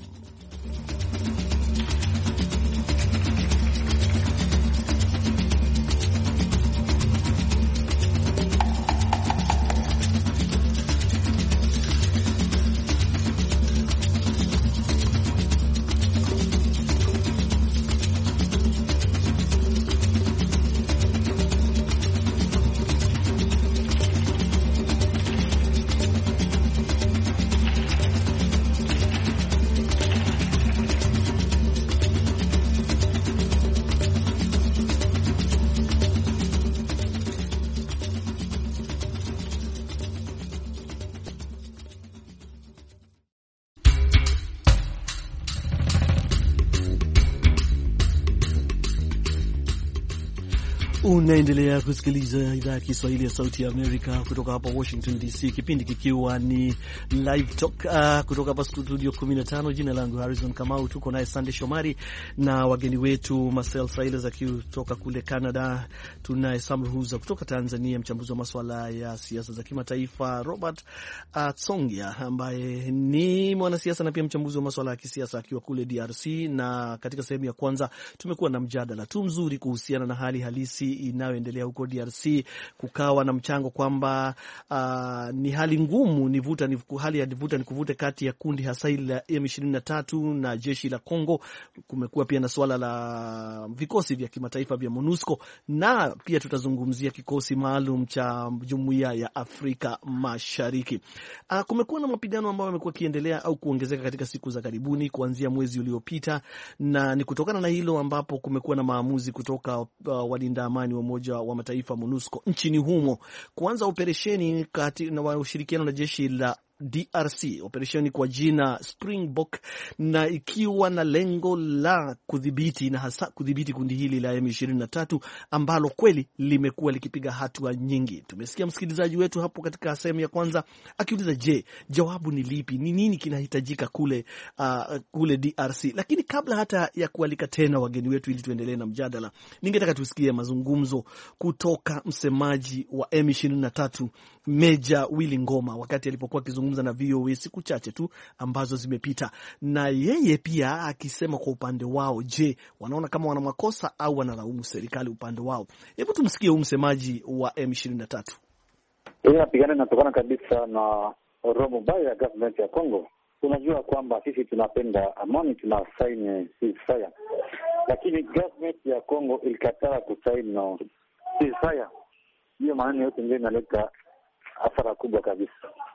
Unaendelea kusikiliza idhaa ya Kiswahili ya Sauti ya Amerika kutoka hapa Washington D C, kipindi kikiwa ni Live Talk uh, kutoka hapa studio kumi na tano. Jina langu Harrison Kamau, tuko naye Sande Shomari na wageni wetu Marcel Silas kutoka kule Canada, tunaye Sam Ruhuza kutoka Tanzania, mchambuzi wa masuala ya siasa za kimataifa, Robert uh, Tsongia ambaye ni mwanasiasa na pia mchambuzi wa masuala ya kisiasa akiwa kule D R C. Na katika sehemu ya kwanza tumekuwa na mjadala tu mzuri kuhusiana na hali halisi inayoendelea huko D R C, kukawa na mchango kwamba uh, ni hali ngumu, ni vuta ni hali ya vuta ni kuvute kati ya kundi hasa la M ishirini na tatu na jeshi la Kongo. Kumekuwa pia na swala la vikosi vya kimataifa vya MONUSCO, na pia tutazungumzia kikosi maalum cha Jumuiya ya Afrika Mashariki. Uh, kumekuwa na mapigano ambayo yamekuwa kiendelea au kuongezeka katika siku za karibuni kuanzia mwezi uliopita, na ni kutokana na hilo ambapo kumekuwa na maamuzi kutoka uh, walinda amani wa Umoja wa Mataifa MONUSCO nchini humo kuanza operesheni kati na ushirikiano na jeshi la D R C, operesheni kwa jina Springbok, na ikiwa na lengo la kudhibiti na hasa kudhibiti kundi hili la M ishirini na tatu ambalo kweli limekuwa likipiga hatua nyingi. Tumesikia msikilizaji wetu hapo katika sehemu ya kwanza akiuliza, je, jawabu ni lipi? Ni nini kinahitajika kule uh, kule D R C? Lakini kabla hata ya kualika tena wageni wetu ili tuendelee na mjadala, ningetaka tusikie mazungumzo kutoka msemaji wa M ishirini na tatu Meja Willy Ngoma wakati alipokuwa akizungumza na V O A siku chache tu ambazo zimepita, na yeye pia akisema kwa upande wao, je, wanaona kama wana makosa au wanalaumu serikali upande wao. Hebu tumsikie huyu msemaji wa M ishirini na tatu. Hii mapigano inatokana kabisa na roho mbaya ya government ya Kongo. Tunajua kwamba sisi tunapenda amani, tuna sign ceasefire, lakini government ya Kongo ilikataa kusign ceasefire. Hiyo maana yote ndio inaleta hasara kubwa kabisa.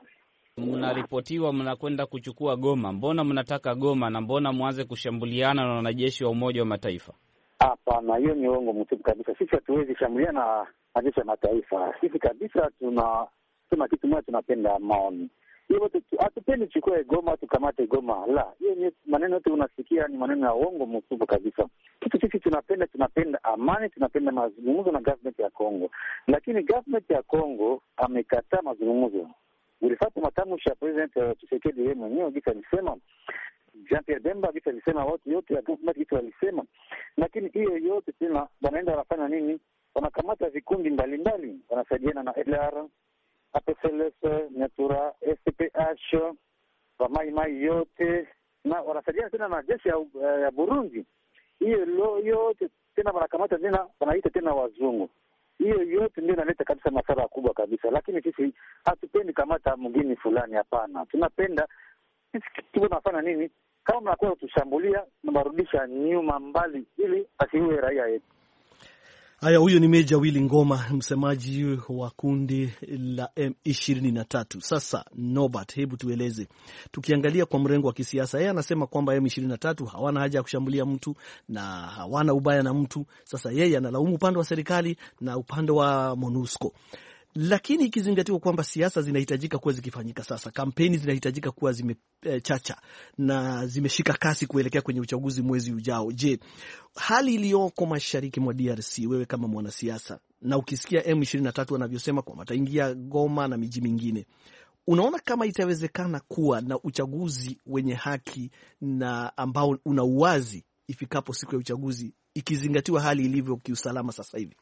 Mnaripotiwa mnakwenda kuchukua Goma. Mbona mnataka Goma na mbona mwanze kushambuliana na wanajeshi wa Umoja wa Mataifa? Hapana, hiyo ni uongo mtupu kabisa. Sisi hatuwezi shambuliana na jeshi la mataifa. Sisi kabisa tuna sema kitu moja, tunapenda amani. Hiyo hatupendi chukue Goma tukamate Goma. La, hiyo ni maneno yote unasikia ni maneno ya uongo mtupu kabisa. Kitu sisi tunapenda tunapenda amani, tunapenda mazungumzo na government ya Kongo. Lakini government ya Kongo amekataa mazungumzo. Ulifuata matamshi ya President Tshisekedi yeye mwenyewe, gisa alisema Jean Pierre Bemba, gisa alisema watu yote ya government gisa walisema, lakini hiyo yote tena wanaenda wanafanya nini? Wanakamata vikundi mbalimbali, wanasaidiana na L R, A P C L S, Natura, S P H, Mai Mai yote, na wanasaidiana tena na jeshi ya, ya Burundi. Hiyo yote tena wanakamata tena wanaita tena wazungu. Hiyo yote ndio inaleta kabisa madhara kubwa kabisa. Lakini sisi hatupendi kamata mgeni fulani, hapana. Tunapenda sisi tunafanya nini? Kama mnakuwa tushambulia, tunarudisha nyuma mbali ili asiwe raia yetu. Haya, huyo ni Meja Willy Ngoma, msemaji wa kundi la M ishirini na tatu. Sasa Norbert, hebu tueleze, tukiangalia kwa mrengo wa kisiasa, yeye anasema kwamba M ishirini na tatu hawana haja ya kushambulia mtu na hawana ubaya na mtu. Sasa yeye analaumu upande wa serikali na upande wa MONUSCO. Lakini ikizingatiwa kwamba siasa zinahitajika kuwa zikifanyika sasa, kampeni zinahitajika kuwa zimechacha e, na zimeshika kasi kuelekea kwenye uchaguzi mwezi ujao. Je, hali iliyoko mashariki mwa D R C, wewe kama mwanasiasa, na ukisikia M ishirini na tatu wanavyosema kwamba wataingia Goma na miji mingine, unaona kama itawezekana kuwa na uchaguzi wenye haki na ambao una uwazi ifikapo siku ya uchaguzi, ikizingatiwa hali ilivyo kiusalama sasa hivi?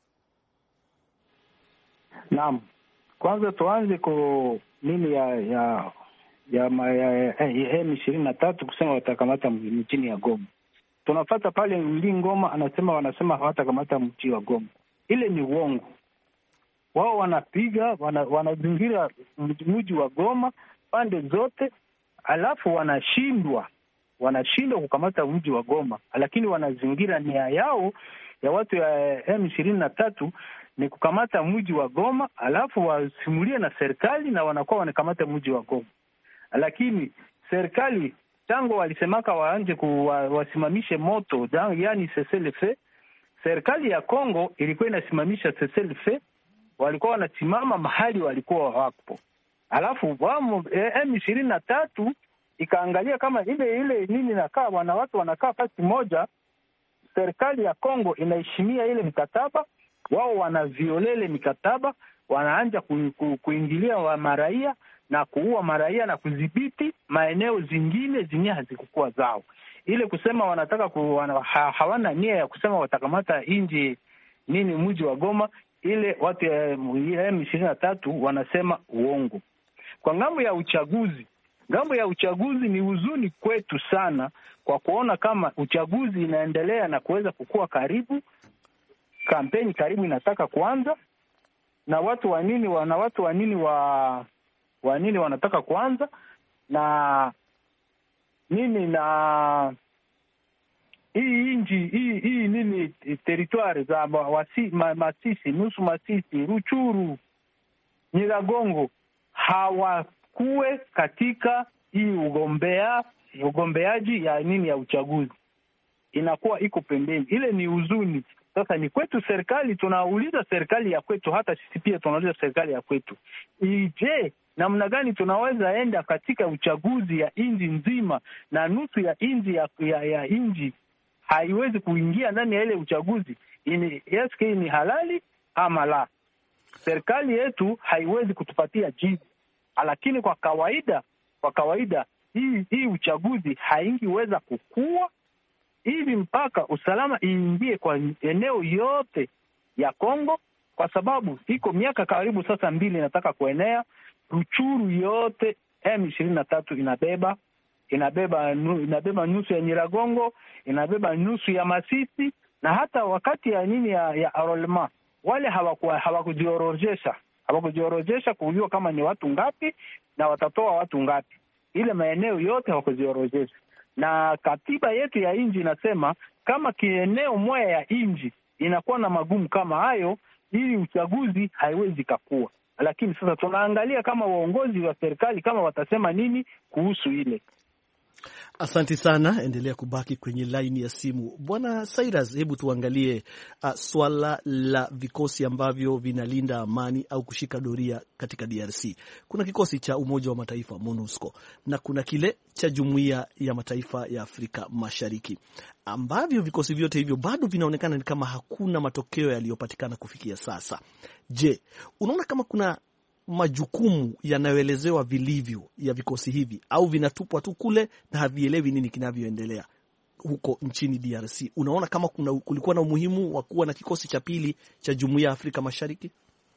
Naam, kwanza tuanze kwa nini ya ya ya, ya, ya M ishirini na tatu kusema watakamata mjini ya Goma. Tunafuata pale Willy Ngoma anasema wanasema hawatakamata mji wa Goma. Ile ni uongo. Wao wanapiga wana, wanazingira mji wa Goma pande zote, alafu wanashindwa wanashindwa kukamata mji wa Goma, lakini wanazingira. Nia yao ya watu ya M ishirini na tatu ni kukamata mji wa Goma, alafu wasimulie na serikali na wanakuwa wanakamata mji wa Goma. Lakini serikali tangu walisemaka waanje kuwasimamishe moto, yani cessez-le-feu, serikali ya Kongo ilikuwa inasimamisha cessez-le-feu, walikuwa wanasimama mahali walikuwa wapo. Alafu wamo M ishirini na tatu ikaangalia kama ile ile nini nakaa wana watu wanakaa pasi moja, serikali ya Kongo inaheshimia ile mkataba, Wao wanaviolele mikataba, wanaanza ku, ku, kuingilia wa maraia na kuua maraia na kudhibiti maeneo zingine zenye hazikukuwa zao. Ile kusema wanataka ku, wana, ha, hawana nia ya kusema watakamata inji nini mji wa Goma, ile watu ya M ishirini na tatu wanasema uongo. Kwa ngambo ya uchaguzi, ngambo ya uchaguzi ni huzuni kwetu sana kwa kuona kama uchaguzi inaendelea na kuweza kukua karibu, kampeni karibu inataka kuanza, na watu wa nini wana watu wa nini wa wa nini wanataka kuanza na nini na hii inji hii hii nini territoire za wasi, ma, Masisi, nusu Masisi, Ruchuru, Nyiragongo hawakuwe katika hii ugombea ugombeaji ya nini ya uchaguzi, inakuwa iko pembeni. Ile ni huzuni. Sasa ni kwetu serikali, tunauliza serikali ya kwetu, hata sisi pia tunauliza serikali ya kwetu, je, namna gani tunaweza enda katika uchaguzi ya inji nzima na nusu ya inji ya, ya, ya inji haiwezi kuingia ndani ya ile uchaguzi? Ini S K ni halali ama la? Serikali yetu haiwezi kutupatia jibu. Lakini kwa kawaida, kwa kawaida hii hii uchaguzi haingeweza kukua hivi mpaka usalama iingie kwa eneo yote ya Kongo, kwa sababu iko miaka karibu sasa mbili inataka kuenea. Ruchuru yote M ishirini na tatu inabeba inabeba inabeba nusu ya Nyiragongo, inabeba nusu ya Masisi, na hata wakati ya nini ya, ya Arolema wale hawakuwa hawakujiorojesha hawakujiorojesha kujua kama ni watu ngapi na watatoa watu ngapi. Ile maeneo yote hawakujiorojesha, na katiba yetu ya inji inasema kama kieneo moja ya inji inakuwa na magumu kama hayo, ili uchaguzi haiwezi kakua. Lakini sasa tunaangalia kama waongozi wa serikali kama watasema nini kuhusu ile. Asante sana, endelea kubaki kwenye laini ya simu. Bwana Cyrus, hebu tuangalie uh, swala la vikosi ambavyo vinalinda amani au kushika doria katika D R C. Kuna kikosi cha Umoja wa Mataifa MONUSCO na kuna kile cha Jumuiya ya Mataifa ya Afrika Mashariki, ambavyo vikosi vyote hivyo bado vinaonekana ni kama hakuna matokeo yaliyopatikana kufikia sasa. Je, unaona kama kuna majukumu yanayoelezewa vilivyo ya vikosi hivi, au vinatupwa tu kule na havielewi nini kinavyoendelea huko nchini D R C? Unaona kama kuna kulikuwa na umuhimu wa kuwa na kikosi cha pili cha Jumuiya ya Afrika Mashariki?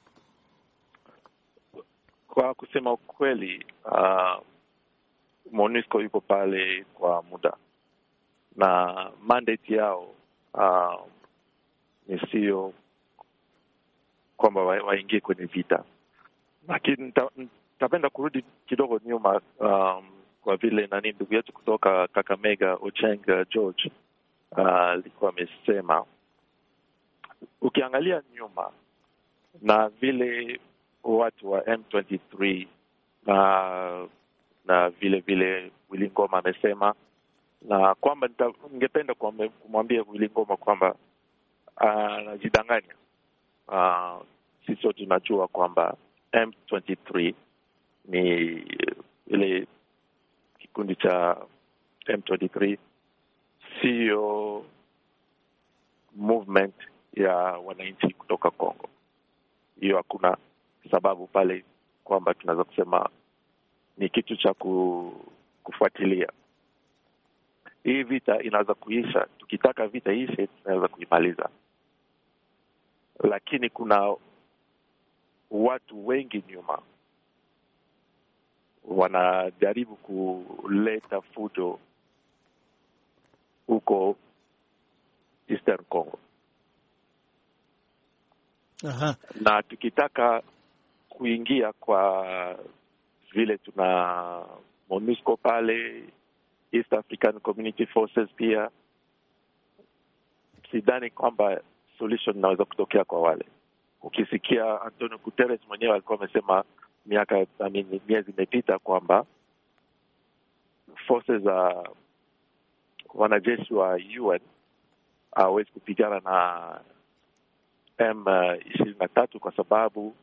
Kwa kusema ukweli, uh, MONUSCO yuko pale kwa muda na mandate yao uh, ni sio kwamba waingie kwenye vita. Lakini nitapenda kurudi kidogo nyuma, um, kwa vile nani ndugu yetu kutoka Kakamega Ocheng George alikuwa uh, amesema, ukiangalia nyuma na vile watu wa M twenty-three na na vile vile Willy Ngoma amesema, na kwamba ningependa kumwambia Willy Ngoma kwamba anajidanganya. Uh, uh, sisi sote tunajua kwamba M twenty-three ni ile kikundi cha M twenty-three, sio movement ya wananchi kutoka Kongo. Hiyo hakuna sababu pale kwamba tunaweza kusema ni kitu cha kufuatilia. Hii vita inaweza kuisha, tukitaka vita ishe tunaweza kuimaliza, lakini kuna watu wengi nyuma wanajaribu kuleta fujo huko Eastern Congo. Aha. Na tukitaka kuingia kwa vile tuna MONUSCO pale, East African Community Forces pia, sidhani kwamba solution inaweza kutokea kwa wale. Ukisikia Antonio Guterres mwenyewe alikuwa amesema miaka amini miezi imepita kwamba forces za uh, wanajeshi wa U N hawezi uh, kupigana na M ishirini na tatu kwa sababu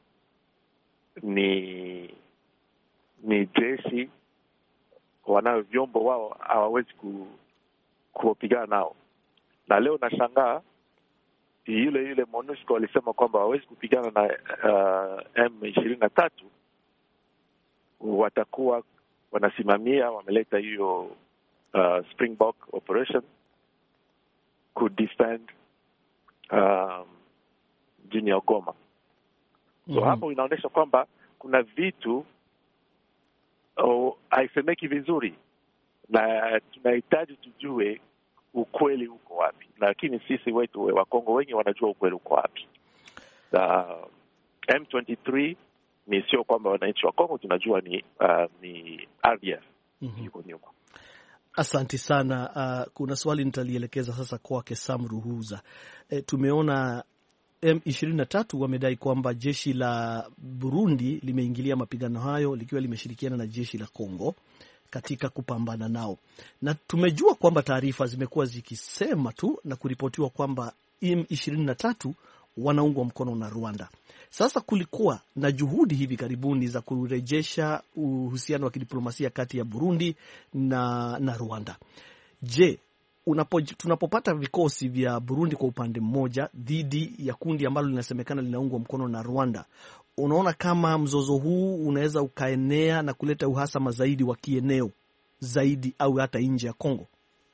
ni ni jeshi wanao vyombo, wao hawawezi ku, kupigana nao. Na leo nashangaa yule yule MONUSCO walisema kwamba hawezi kupigana na uh, M ishirini na tatu, watakuwa wanasimamia, wameleta hiyo uh, Springbok operation could defend um, jini ya Goma. So mm-hmm. hapo inaonyesha kwamba kuna vitu oh, haisemeki vizuri na tunahitaji tujue ukweli uko wapi, lakini sisi wetu wa Kongo wengi wanajua ukweli uko wapi. Uh, M ishirini na tatu ni sio kwamba wananchi wa Kongo tunajua ni uh, ni R D F mm-hmm. yuko nyuma. Asante sana. Uh, kuna swali nitalielekeza sasa kwake Sam Ruhuza. E, tumeona M ishirini na tatu wamedai kwamba jeshi la Burundi limeingilia mapigano hayo likiwa limeshirikiana na jeshi la Kongo katika kupambana nao. Na tumejua kwamba taarifa zimekuwa zikisema tu na kuripotiwa kwamba M ishirini na tatu wanaungwa mkono na Rwanda. Sasa kulikuwa na juhudi hivi karibuni za kurejesha uhusiano wa kidiplomasia kati ya Burundi na, na Rwanda. Je, unapo, tunapopata vikosi vya Burundi kwa upande mmoja dhidi ya kundi ambalo linasemekana linaungwa mkono na Rwanda, unaona kama mzozo huu unaweza ukaenea na kuleta uhasama zaidi wa kieneo zaidi au hata nje ya Kongo?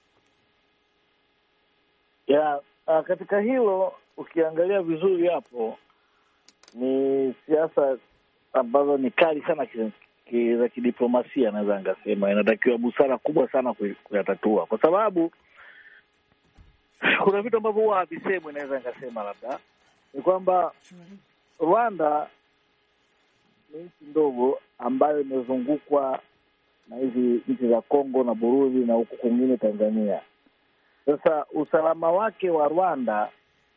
Ya, katika hilo ukiangalia vizuri hapo ni siasa ambazo ni kali sana za kidiplomasia, naweza ngasema inatakiwa busara kubwa sana kuyatatua, kwa sababu kuna vitu ambavyo huwa havisemwi. Naweza ngasema labda ni kwamba Rwanda ni nchi ndogo ambayo imezungukwa na hizi nchi za Kongo na Burundi na huku kwingine Tanzania. Sasa usalama wake wa Rwanda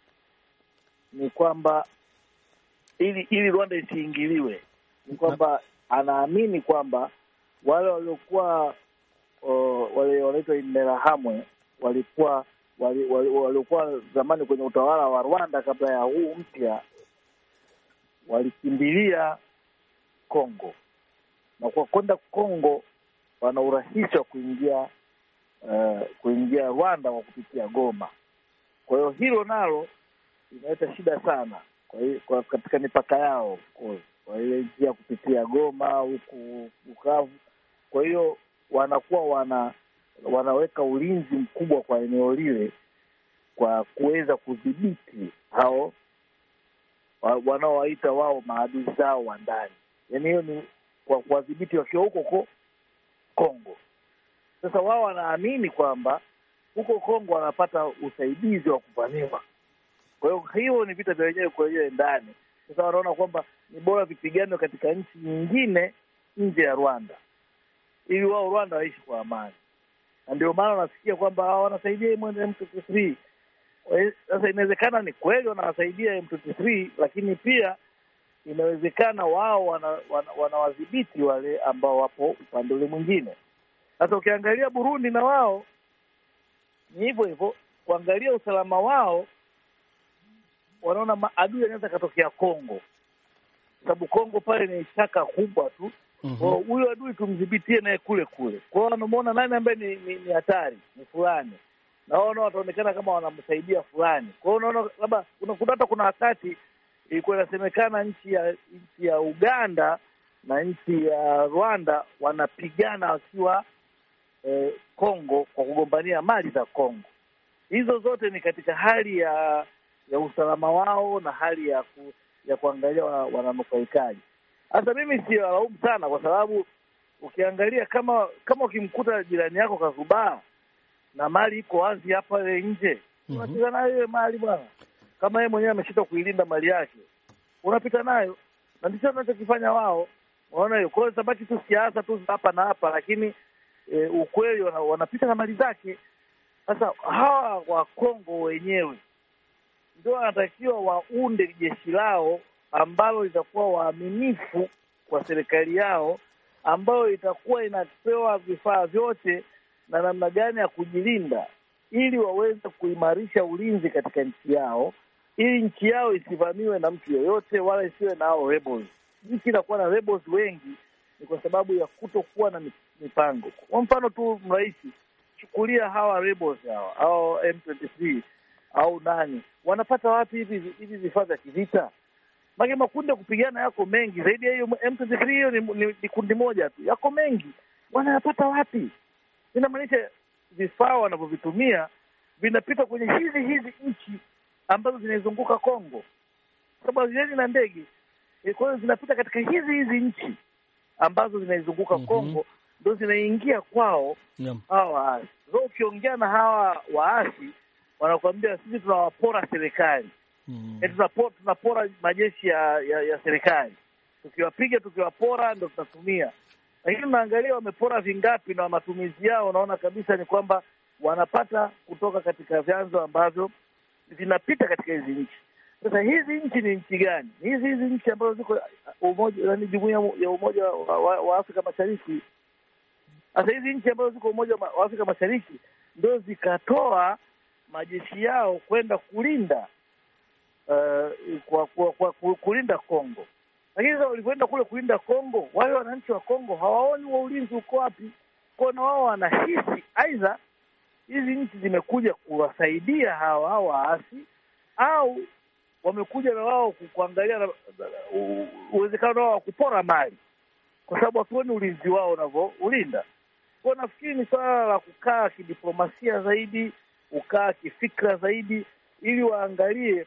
ni kwamba ili ili Rwanda isiingiliwe, ni kwamba anaamini kwamba wale waliokuwa wale wanaitwa Interahamwe walikuwa wali, wali, waliokuwa zamani kwenye utawala wa Rwanda kabla ya huu mpya walikimbilia Kongo, na kwa kwenda Kongo wana urahisi wa kuingia uh, kuingia Rwanda kwa kupitia Goma. Kwa hiyo hilo nalo inaleta shida sana kwa hiyo kwa katika mipaka yao, kwa hiyo njia kupitia Goma huku Bukavu. Kwa hiyo wanakuwa wana wanaweka ulinzi mkubwa kwa eneo lile kwa kuweza kudhibiti hao wanaowaita wao maadui zao wa ndani. Yaani hiyo ni kwa kuwadhibiti wakiwa huko huko Kongo. Sasa wao wanaamini kwamba huko Kongo wanapata usaidizi wa kuvamiwa. Kwa hiyo hiyo ni vita vya wenyewe kwa wenyewe ndani. Sasa wanaona kwamba ni bora vipigane katika nchi nyingine nje ya Rwanda, ili wao Rwanda waishi kwa amani. Na ndio maana wanasikia kwamba hao wanasaidia M ishirini na tatu. Sasa inawezekana ni kweli wanawasaidia M ishirini na tatu, lakini pia inawezekana wao wanawadhibiti wana, wana wale ambao wapo upande ule mwingine. Sasa ukiangalia Burundi na wao ni hivyo hivyo, kuangalia usalama wao wanaona maadui yanaweza katokea Kongo, sababu Kongo pale ni shaka kubwa tu. Huyo mm-hmm. adui tumdhibitie naye kule kule. Kwa hiyo wanamuona nani ambaye ni, ni, ni hatari ni fulani, na wao nao wataonekana kama wanamsaidia fulani. Kwa hiyo unaona labda kuna hata kuna wakati ilikuwa inasemekana nchi ya nchi ya Uganda na nchi ya Rwanda wanapigana wakiwa eh, Kongo kwa kugombania mali za Kongo. Hizo zote ni katika hali ya ya usalama wao na hali ya ku, ya kuangalia wananufaikaji. Sasa mimi si laumu sana, kwa sababu ukiangalia kama kama ukimkuta jirani yako kazubaa na mali iko wazi hapa ile nje, unapita mm-hmm. nayo ile mali bwana. Kama yeye mwenyewe ameshindwa kuilinda mali yake, unapita nayo. Na ndicho wanachokifanya wao. Unaona hiyo. Kwa hiyo sabaki tu siasa tu hapa na hapa, lakini e, ukweli wana, wanapita na mali zake. Sasa hawa wa Kongo wenyewe ndio wanatakiwa waunde jeshi lao ambalo litakuwa waaminifu kwa serikali yao, ambayo itakuwa inapewa vifaa vyote na namna gani ya kujilinda, ili waweze kuimarisha ulinzi katika nchi yao, ili nchi yao isivamiwe na mtu yoyote wala isiwe na hao rebels. Nchi inakuwa na rebels wengi ni kwa sababu ya kutokuwa na mipango. Kwa mfano tu mrahisi, chukulia hawa rebels hawa, hao M ishirini na tatu au nani, wanapata wapi hivi hivi vifaa vya kivita? Maana makundi ya kupigana yako mengi zaidi ya hiyo M ishirini na tatu. Hiyo ni, ni, ni kundi moja tu, yako mengi. Wanayapata wapi? Inamaanisha vifaa wanavyovitumia vinapita kwenye hizi hizi nchi ambazo zinaizunguka Kongo, sababu hazieni na ndege. Kwa hiyo zinapita katika hizi hizi nchi ambazo zinaizunguka mm -hmm. Kongo, ndio zinaingia kwao yeah. Hawa waasi. So ukiongea na hawa waasi wanakuambia sisi tunawapora serikali. Mm. E, tunapora, tunapora majeshi ya, ya, ya serikali. Tukiwapiga tukiwapora ndio tunatumia. Lakini unaangalia wamepora vingapi na matumizi yao, unaona kabisa ni kwamba wanapata kutoka katika vyanzo ambavyo vinapita katika hizi nchi. Sasa hizi nchi ni nchi gani? Hizi hizi nchi ambazo ziko umoja, yani jumuiya ya Umoja wa, wa, wa Afrika Mashariki. Sasa hizi nchi ambazo ziko Umoja wa Afrika Mashariki ndio zikatoa majeshi yao kwenda kulinda uh, kwa, kwa, kwa, kwa kulinda Kongo. Lakini sasa walipoenda kule kulinda Kongo, wale wananchi wa Kongo hawaoni wa ulinzi uko wapi. Kwa na wao wanahisi aidha hizi nchi zimekuja kuwasaidia hawa waasi au wamekuja na wao kuangalia uwezekano wao wa kupora mali, kwa sababu hatuoni ulinzi wao unavyoulinda. Kwa nafikiri ni swala la kukaa kidiplomasia zaidi, kukaa kifikra zaidi, ili waangalie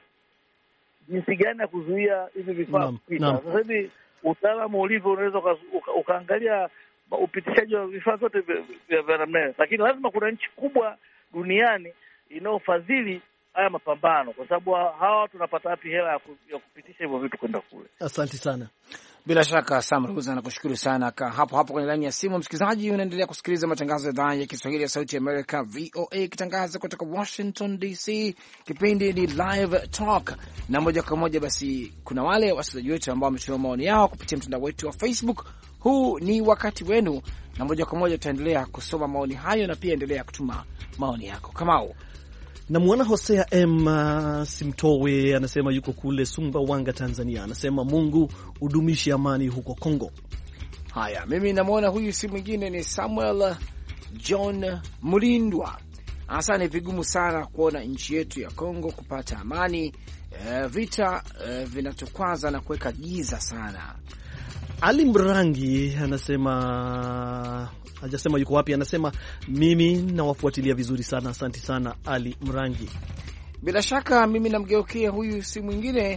jinsi gani ya kuzuia hivi vifaa kupita. Sasa hivi utaalamu ulivyo, unaweza uka, ukaangalia upitishaji wa vifaa vyote vya namna, lakini lazima kuna nchi kubwa duniani inayofadhili haya mapambano, kwa sababu hawa tunapata wapi hela ya kupitisha hivyo vitu kwenda kule. Asante sana. Bila shaka Samruza, nakushukuru sana. Ka hapo hapo kwenye laini ya simu, msikilizaji, unaendelea kusikiliza matangazo ya idhaa ya Kiswahili ya Sauti ya America V O A ikitangaza kutoka Washington D C. Kipindi ni Live Talk, na moja kwa moja basi kuna wale wasikilizaji wetu ambao wametuma maoni yao kupitia mtandao wetu wa Facebook. Huu ni wakati wenu, na moja kwa moja tutaendelea kusoma maoni hayo, na pia endelea kutuma maoni yako. Kamau na mwana Hosea M uh, Simtowe anasema yuko kule Sumbawanga, Tanzania. Anasema Mungu udumishi amani huko Kongo. Haya, mimi namwona huyu si mwingine ni Samuel John Mulindwa. Hasa ni vigumu sana kuona nchi yetu ya Kongo kupata amani. E, vita e, vinatukwaza na kuweka giza sana. Ali Mrangi anasema, hajasema yuko wapi, anasema mimi nawafuatilia vizuri sana. Asante sana Ali Mrangi. Bila shaka mimi namgeukia huyu si mwingine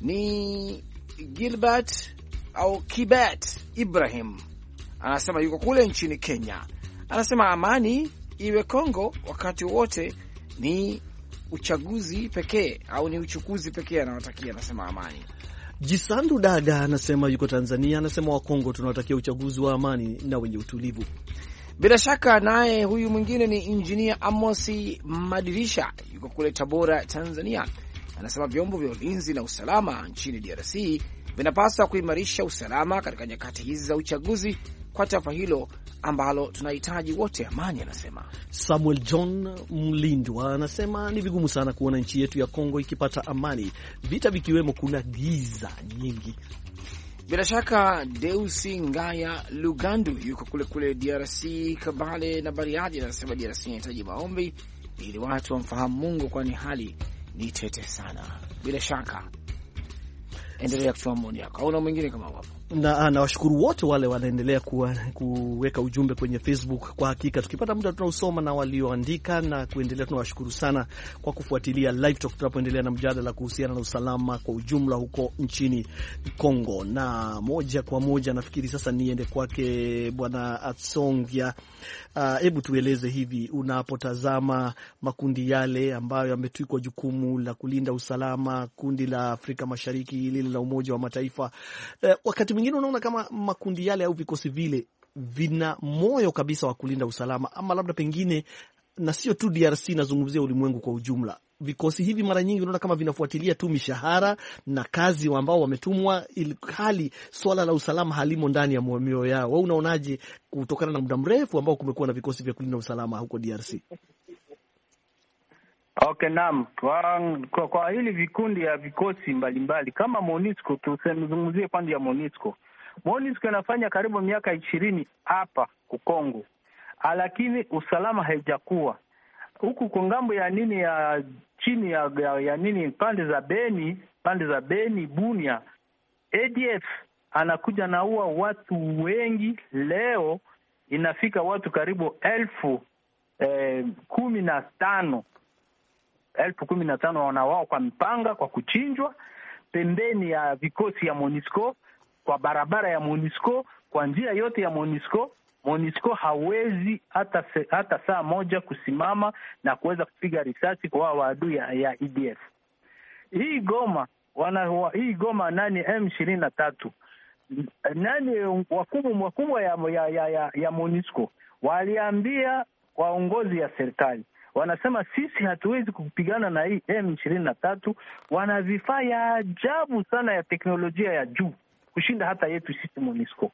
ni Gilbert au Kibet Ibrahim. Anasema yuko kule nchini Kenya. Anasema amani iwe Kongo wakati wote, ni uchaguzi pekee au ni uchukuzi pekee anawatakia. Anasema amani. Jisandu Daga anasema yuko Tanzania. Anasema wa Kongo tunawatakia uchaguzi wa amani na wenye utulivu. Bila shaka naye huyu mwingine ni Engineer Amosi Madirisha, yuko kule Tabora, Tanzania. Anasema vyombo vya ulinzi na usalama nchini D R C vinapaswa kuimarisha usalama katika nyakati hizi za uchaguzi kwa taifa hilo ambalo tunahitaji wote amani. Anasema Samuel John Mlindwa anasema ni vigumu sana kuona nchi yetu ya Kongo ikipata amani, vita vikiwemo, kuna giza nyingi. Bila shaka Deusi Ngaya Lugandu yuko kule kule D R C, Kabale na Bariadi. Anasema D R C inahitaji maombi ili watu wamfahamu Mungu, kwani hali ni tete sana. Bila shaka endelea kutuma maoni yako. Au na mwingine kama wapo. Na nawashukuru wote wale wanaendelea kuweka ujumbe kwenye Facebook. Kwa hakika tukipata muda tunausoma, na walioandika na kuendelea, tunawashukuru sana kwa kufuatilia Live Talk tunapoendelea na mjadala kuhusiana na usalama kwa ujumla huko nchini Kongo. Na moja kwa moja nafikiri sasa niende kwake Bwana Atsongia. Hebu uh, tueleze hivi, unapotazama makundi yale ambayo yametwikwa jukumu la kulinda usalama, kundi la Afrika Mashariki, lile la Umoja wa Mataifa, uh, wakati mwingine unaona kama makundi yale au vikosi vile vina moyo kabisa wa kulinda usalama, ama labda pengine, na sio tu D R C, nazungumzia ulimwengu kwa ujumla, vikosi hivi mara nyingi unaona kama vinafuatilia tu mishahara na kazi ambao wametumwa, hali swala la usalama halimo ndani ya mioyo yao. Wewe unaonaje kutokana na muda mrefu ambao kumekuwa na vikosi vya kulinda usalama huko D R C? Okay, naam. Kwa, kwa, kwa hili vikundi ya vikosi mbalimbali mbali, kama MONUSCO, tuseme pande ya MONUSCO. MONUSCO inafanya karibu miaka ishirini hapa Kongo, lakini usalama haijakuwa huku kwa ngambo ya nini ya G chini ya, ya, ya nini pande za Beni, pande za Beni, Bunia, A D F anakuja naua watu wengi. Leo inafika watu karibu elfu eh, kumi na tano elfu kumi na tano wanawao kwa mipanga, kwa kuchinjwa pembeni ya vikosi ya MONUSCO, kwa barabara ya MONUSCO, kwa njia yote ya MONUSCO. MONUSCO hawezi hata hata saa moja kusimama na kuweza kupiga risasi kwa waadui ya, ya E D F. Hii Goma wana hii Goma nani M ishirini na tatu nani wakubwa wakubwa ya ya, ya, ya, ya MONUSCO waliambia waongozi ya serikali, wanasema sisi hatuwezi kupigana na hii M ishirini na tatu, wana vifaa ya ajabu sana ya teknolojia ya juu kushinda hata yetu sisi MONUSCO.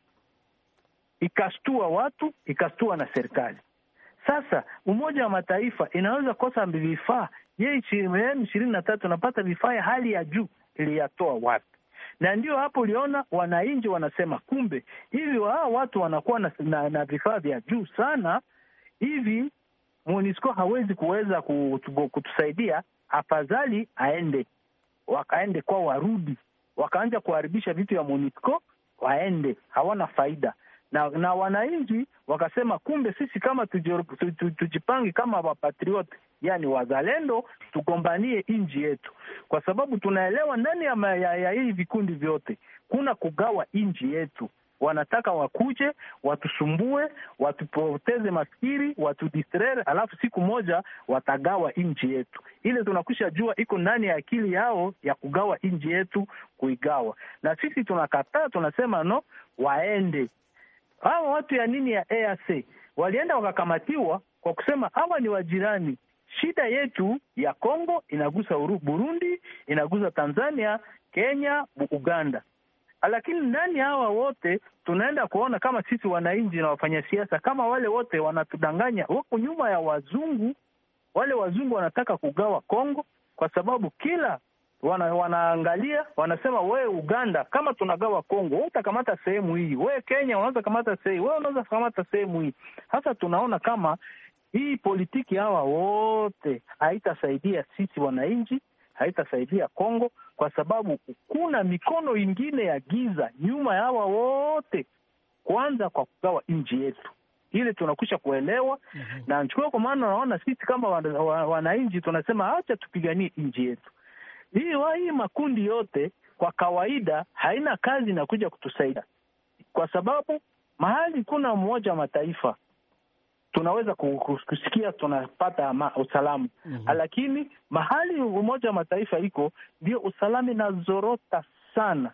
Ikastua watu, ikastua na serikali. Sasa Umoja wa Mataifa inaweza kosa vifaa, yeye M ishirini na tatu napata vifaa ya hali ya juu, iliyatoa wapi? Na ndio hapo uliona wananchi wanasema kumbe hivi hao watu wanakuwa na, na, na vifaa vya juu sana hivi, MONUSCO hawezi kuweza kutu, kutusaidia, afadhali aende. Wakaende kwa warudi, wakaanza kuharibisha vitu ya MONUSCO, waende, hawana faida. Na, na wananchi wakasema kumbe sisi kama tujipange kama wapatriot, yani wazalendo, tugombanie nchi yetu, kwa sababu tunaelewa ndani ya, ya, ya hii vikundi vyote kuna kugawa nchi yetu. Wanataka wakuje watusumbue, watupoteze maskiri, watudistraire, alafu siku moja watagawa nchi yetu. Ile tunakwisha jua iko ndani ya akili yao ya kugawa nchi yetu, kuigawa. Na sisi tunakataa, tunasema no, waende. Hawa watu ya nini ya E A C walienda wakakamatiwa kwa kusema hawa ni wajirani. Shida yetu ya Kongo inagusa Burundi, inagusa Tanzania, Kenya, Uganda. Lakini ndani hawa wote tunaenda kuona kama sisi wananchi na wafanya siasa kama wale wote wanatudanganya, wako nyuma ya wazungu. Wale wazungu wanataka kugawa Kongo kwa sababu kila wana, wanaangalia wanasema, wewe Uganda kama tunagawa Kongo, wewe utakamata sehemu hii, wewe Kenya unaweza kamata sehemu, wewe unaweza kamata sehemu hii. Sasa tunaona kama hii politiki hawa wote haitasaidia sisi wananchi, haitasaidia Kongo, kwa sababu kuna mikono ingine ya giza nyuma ya hawa wote, kwanza kwa kugawa nchi yetu. Ile tunakwisha kuelewa. Mm-hmm. Na nchukua kwa maana naona sisi kama wananchi tunasema acha tupiganie nchi yetu. Hii wa hii makundi yote kwa kawaida haina kazi na kuja kutusaidia, kwa sababu mahali kuna Umoja wa Mataifa tunaweza kusikia tunapata ama usalama. Mm-hmm. Lakini mahali Umoja wa Mataifa iko ndio usalama inazorota sana.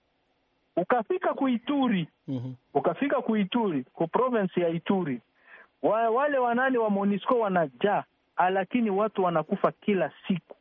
Ukafika kuituri, mm-hmm. ukafika kuituri, ku province ya Ituri, wa, wale wanani wa MONUSCO wanajaa, lakini watu wanakufa kila siku.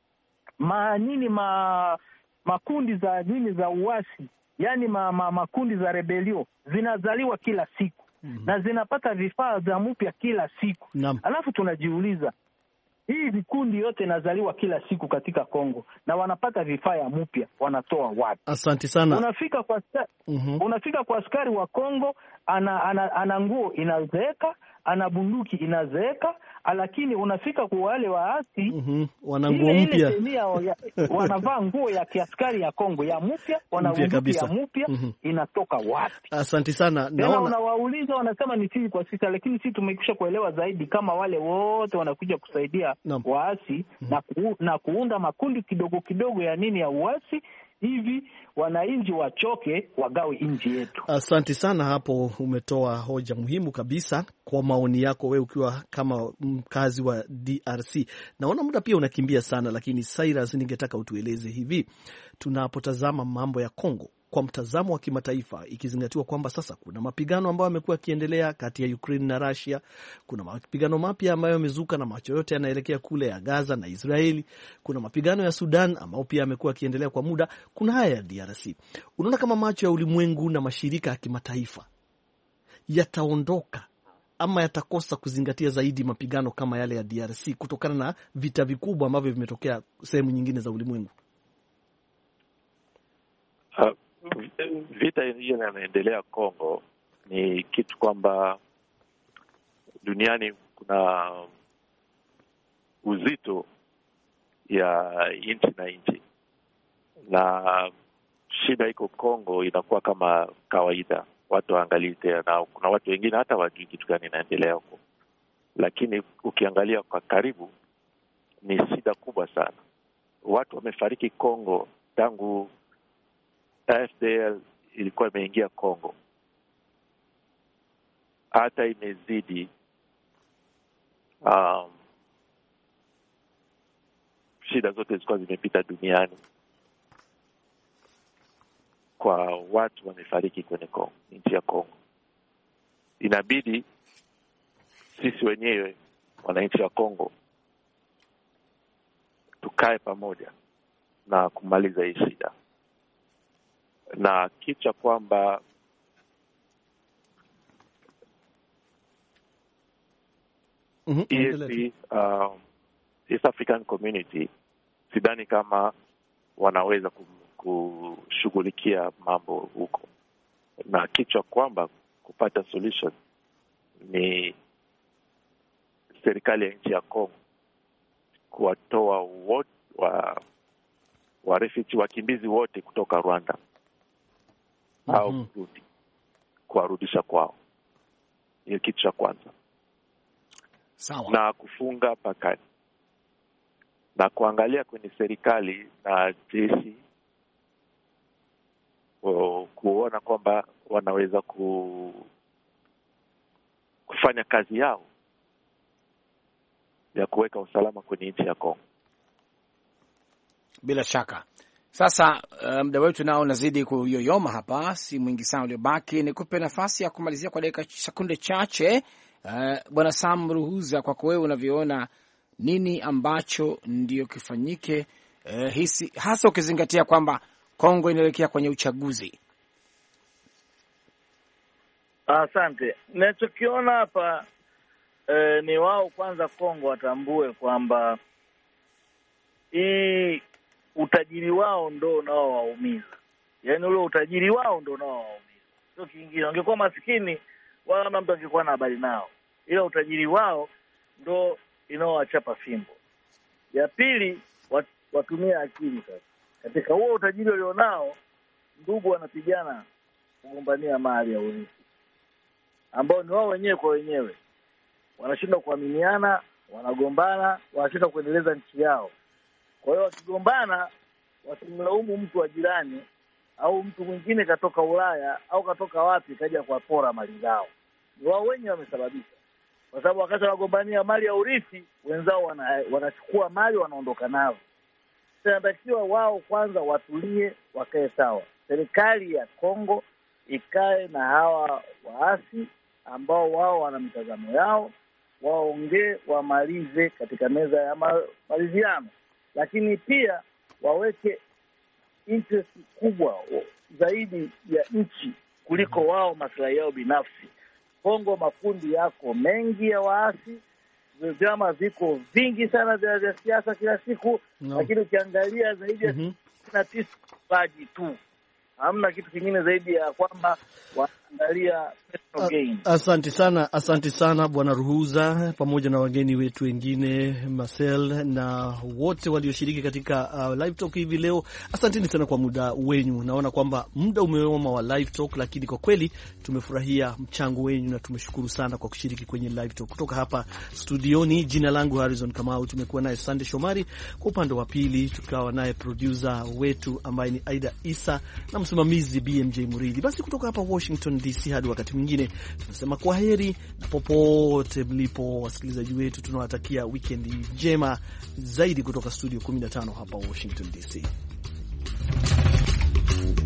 Ma nini ma makundi za nini za uasi, yani ma, ma, makundi za rebelio zinazaliwa kila siku. Mm-hmm. na zinapata vifaa vya mpya kila siku. Naam. Alafu tunajiuliza hii vikundi yote inazaliwa kila siku katika Kongo na wanapata vifaa ya mpya, wanatoa wapi? Asante sana. Unafika kwa mm-hmm. unafika kwa askari wa Kongo, ana ana, ana nguo inazeeka, ana bunduki inazeeka, lakini unafika kwa wale waasi, mm-hmm. wana nguo mpya, wanavaa nguo ya kiaskari ya Kongo ya mpya, wana bunduki ya mpya. Mm-hmm. Inatoka wapi? Asante sana. Naona unawauliza wanasema ni sisi kwa sisi, lakini sisi tumekwisha kuelewa zaidi kama wale wote wanakuja kusaidia no. waasi. Mm-hmm. na, ku, na kuunda makundi kidogo kidogo ya nini ya uasi hivi wananchi wachoke, wagawe nchi yetu. Asante sana, hapo umetoa hoja muhimu kabisa kwa maoni yako wewe ukiwa kama mkazi wa D R C. Naona muda pia unakimbia sana, lakini Cyrus, ningetaka utueleze hivi, tunapotazama mambo ya Kongo kwa mtazamo wa kimataifa, ikizingatiwa kwamba sasa kuna mapigano ambayo yamekuwa yakiendelea kati ya Ukraine na Russia, kuna mapigano mapya ambayo yamezuka na macho yote yanaelekea kule ya Gaza na Israeli, kuna mapigano ya Sudan ambayo pia yamekuwa yakiendelea kwa muda, kuna haya ya D R C. Unaona kama macho ya ulimwengu na mashirika ya kimataifa yataondoka ama yatakosa kuzingatia zaidi mapigano kama yale ya D R C kutokana na vita vikubwa ambavyo vimetokea sehemu nyingine za ulimwengu? Uh, vita hiyo yanaendelea Kongo ni kitu kwamba duniani kuna uzito ya nchi na nchi, na shida iko Kongo inakuwa kama kawaida, watu waangalie tena, na kuna watu wengine hata wajui kitu gani inaendelea huko, lakini ukiangalia kwa karibu ni shida kubwa sana. Watu wamefariki Kongo tangu F D L ilikuwa imeingia Kongo, hata imezidi. Um, shida zote zilikuwa zimepita duniani kwa watu wamefariki kwenye Kongo, nchi ya Kongo. Inabidi sisi wenyewe wananchi wa Kongo tukae pamoja na kumaliza hii shida, na kicha kwamba mm-hmm. E A C, um, East African Community, sidhani kama wanaweza kushughulikia mambo huko, na kichwa kwamba kupata solution ni serikali ya nchi ya Kongo kuwatoa wote wa wa refugee wakimbizi wote kutoka Rwanda mm-hmm. au Burundi, kuwarudisha kwao. Hiyo kitu cha kwanza. Sawa. Na kufunga pakani na kuangalia kwenye serikali na jeshi kuona kwamba wanaweza ku, kufanya kazi yao ya kuweka usalama kwenye nchi ya Kongo. Bila shaka. Sasa uh, muda wetu nao unazidi kuyoyoma hapa, si mwingi sana uliobaki. Nikupe nafasi ya kumalizia kwa dakika sekunde chache. Uh, Bwana Sam Ruhuza, kwako wewe unavyoona nini ambacho ndio kifanyike, uh, hisi hasa ukizingatia kwamba Kongo inaelekea kwenye uchaguzi? Asante. Ninachokiona hapa eh, ni wao kwanza Kongo watambue kwamba hii utajiri wao ndo nao waumiza. Yaani ule utajiri wao ndo nao waumiza. Sio kingine. Wangekuwa maskini wala mtu angekuwa na habari nao. Ila utajiri wao ndo inaowachapa fimbo. Ya pili, wat, watumia akili sasa. Katika huo utajiri walionao, ndugu wanapigana kugombania mali ya urithi, ambao ni wao wenyewe kwa wenyewe. Wanashindwa kuaminiana, wanagombana, wanashindwa kuendeleza nchi yao. Kwa hiyo wakigombana, wasimlaumu mtu wa jirani au mtu mwingine katoka Ulaya au katoka wapi kaja kuwapora mali zao. Ni wao wenyewe wamesababisha. Kwa sababu wakati wanagombania mali ya urithi, wenzao wana, wanachukua mali wanaondoka nazo. Inatakiwa wao kwanza watulie, wakae sawa. Serikali ya Kongo ikae na hawa waasi ambao wao wana mitazamo yao, waongee, wamalize katika meza ya maliziano. Lakini pia waweke interest kubwa zaidi ya nchi kuliko wao maslahi yao binafsi. Kongo makundi yako mengi ya waasi, vyama viko vingi sana vya vya siasa kila siku, no. Lakini ukiangalia zaidi ya mm -hmm. tisa baji tu. Hamna kitu kingine zaidi ya kwamba waangalia personal gain. Asante sana, asante sana Bwana Ruhuza pamoja na wageni wetu wengine Marcel na wote walioshiriki katika uh, live talk hivi leo. Asanteni sana kwa muda wenu. Naona kwamba muda umeoma wa live talk, lakini kwa kweli tumefurahia mchango wenu na tumeshukuru sana kwa kushiriki kwenye live talk. Kutoka hapa studioni, jina langu Harrison Kamau, tumekuwa naye Sande Shomari kwa upande wa pili, tukawa naye producer wetu ambaye ni Aida Isa na msimamizi B M J Muridi. Basi kutoka hapa Washington D C hadi wakati mwingine tunasema kwaheri, na popote mlipo wasikilizaji wetu tunawatakia weekend njema zaidi kutoka studio kumi na tano hapa Washington D C.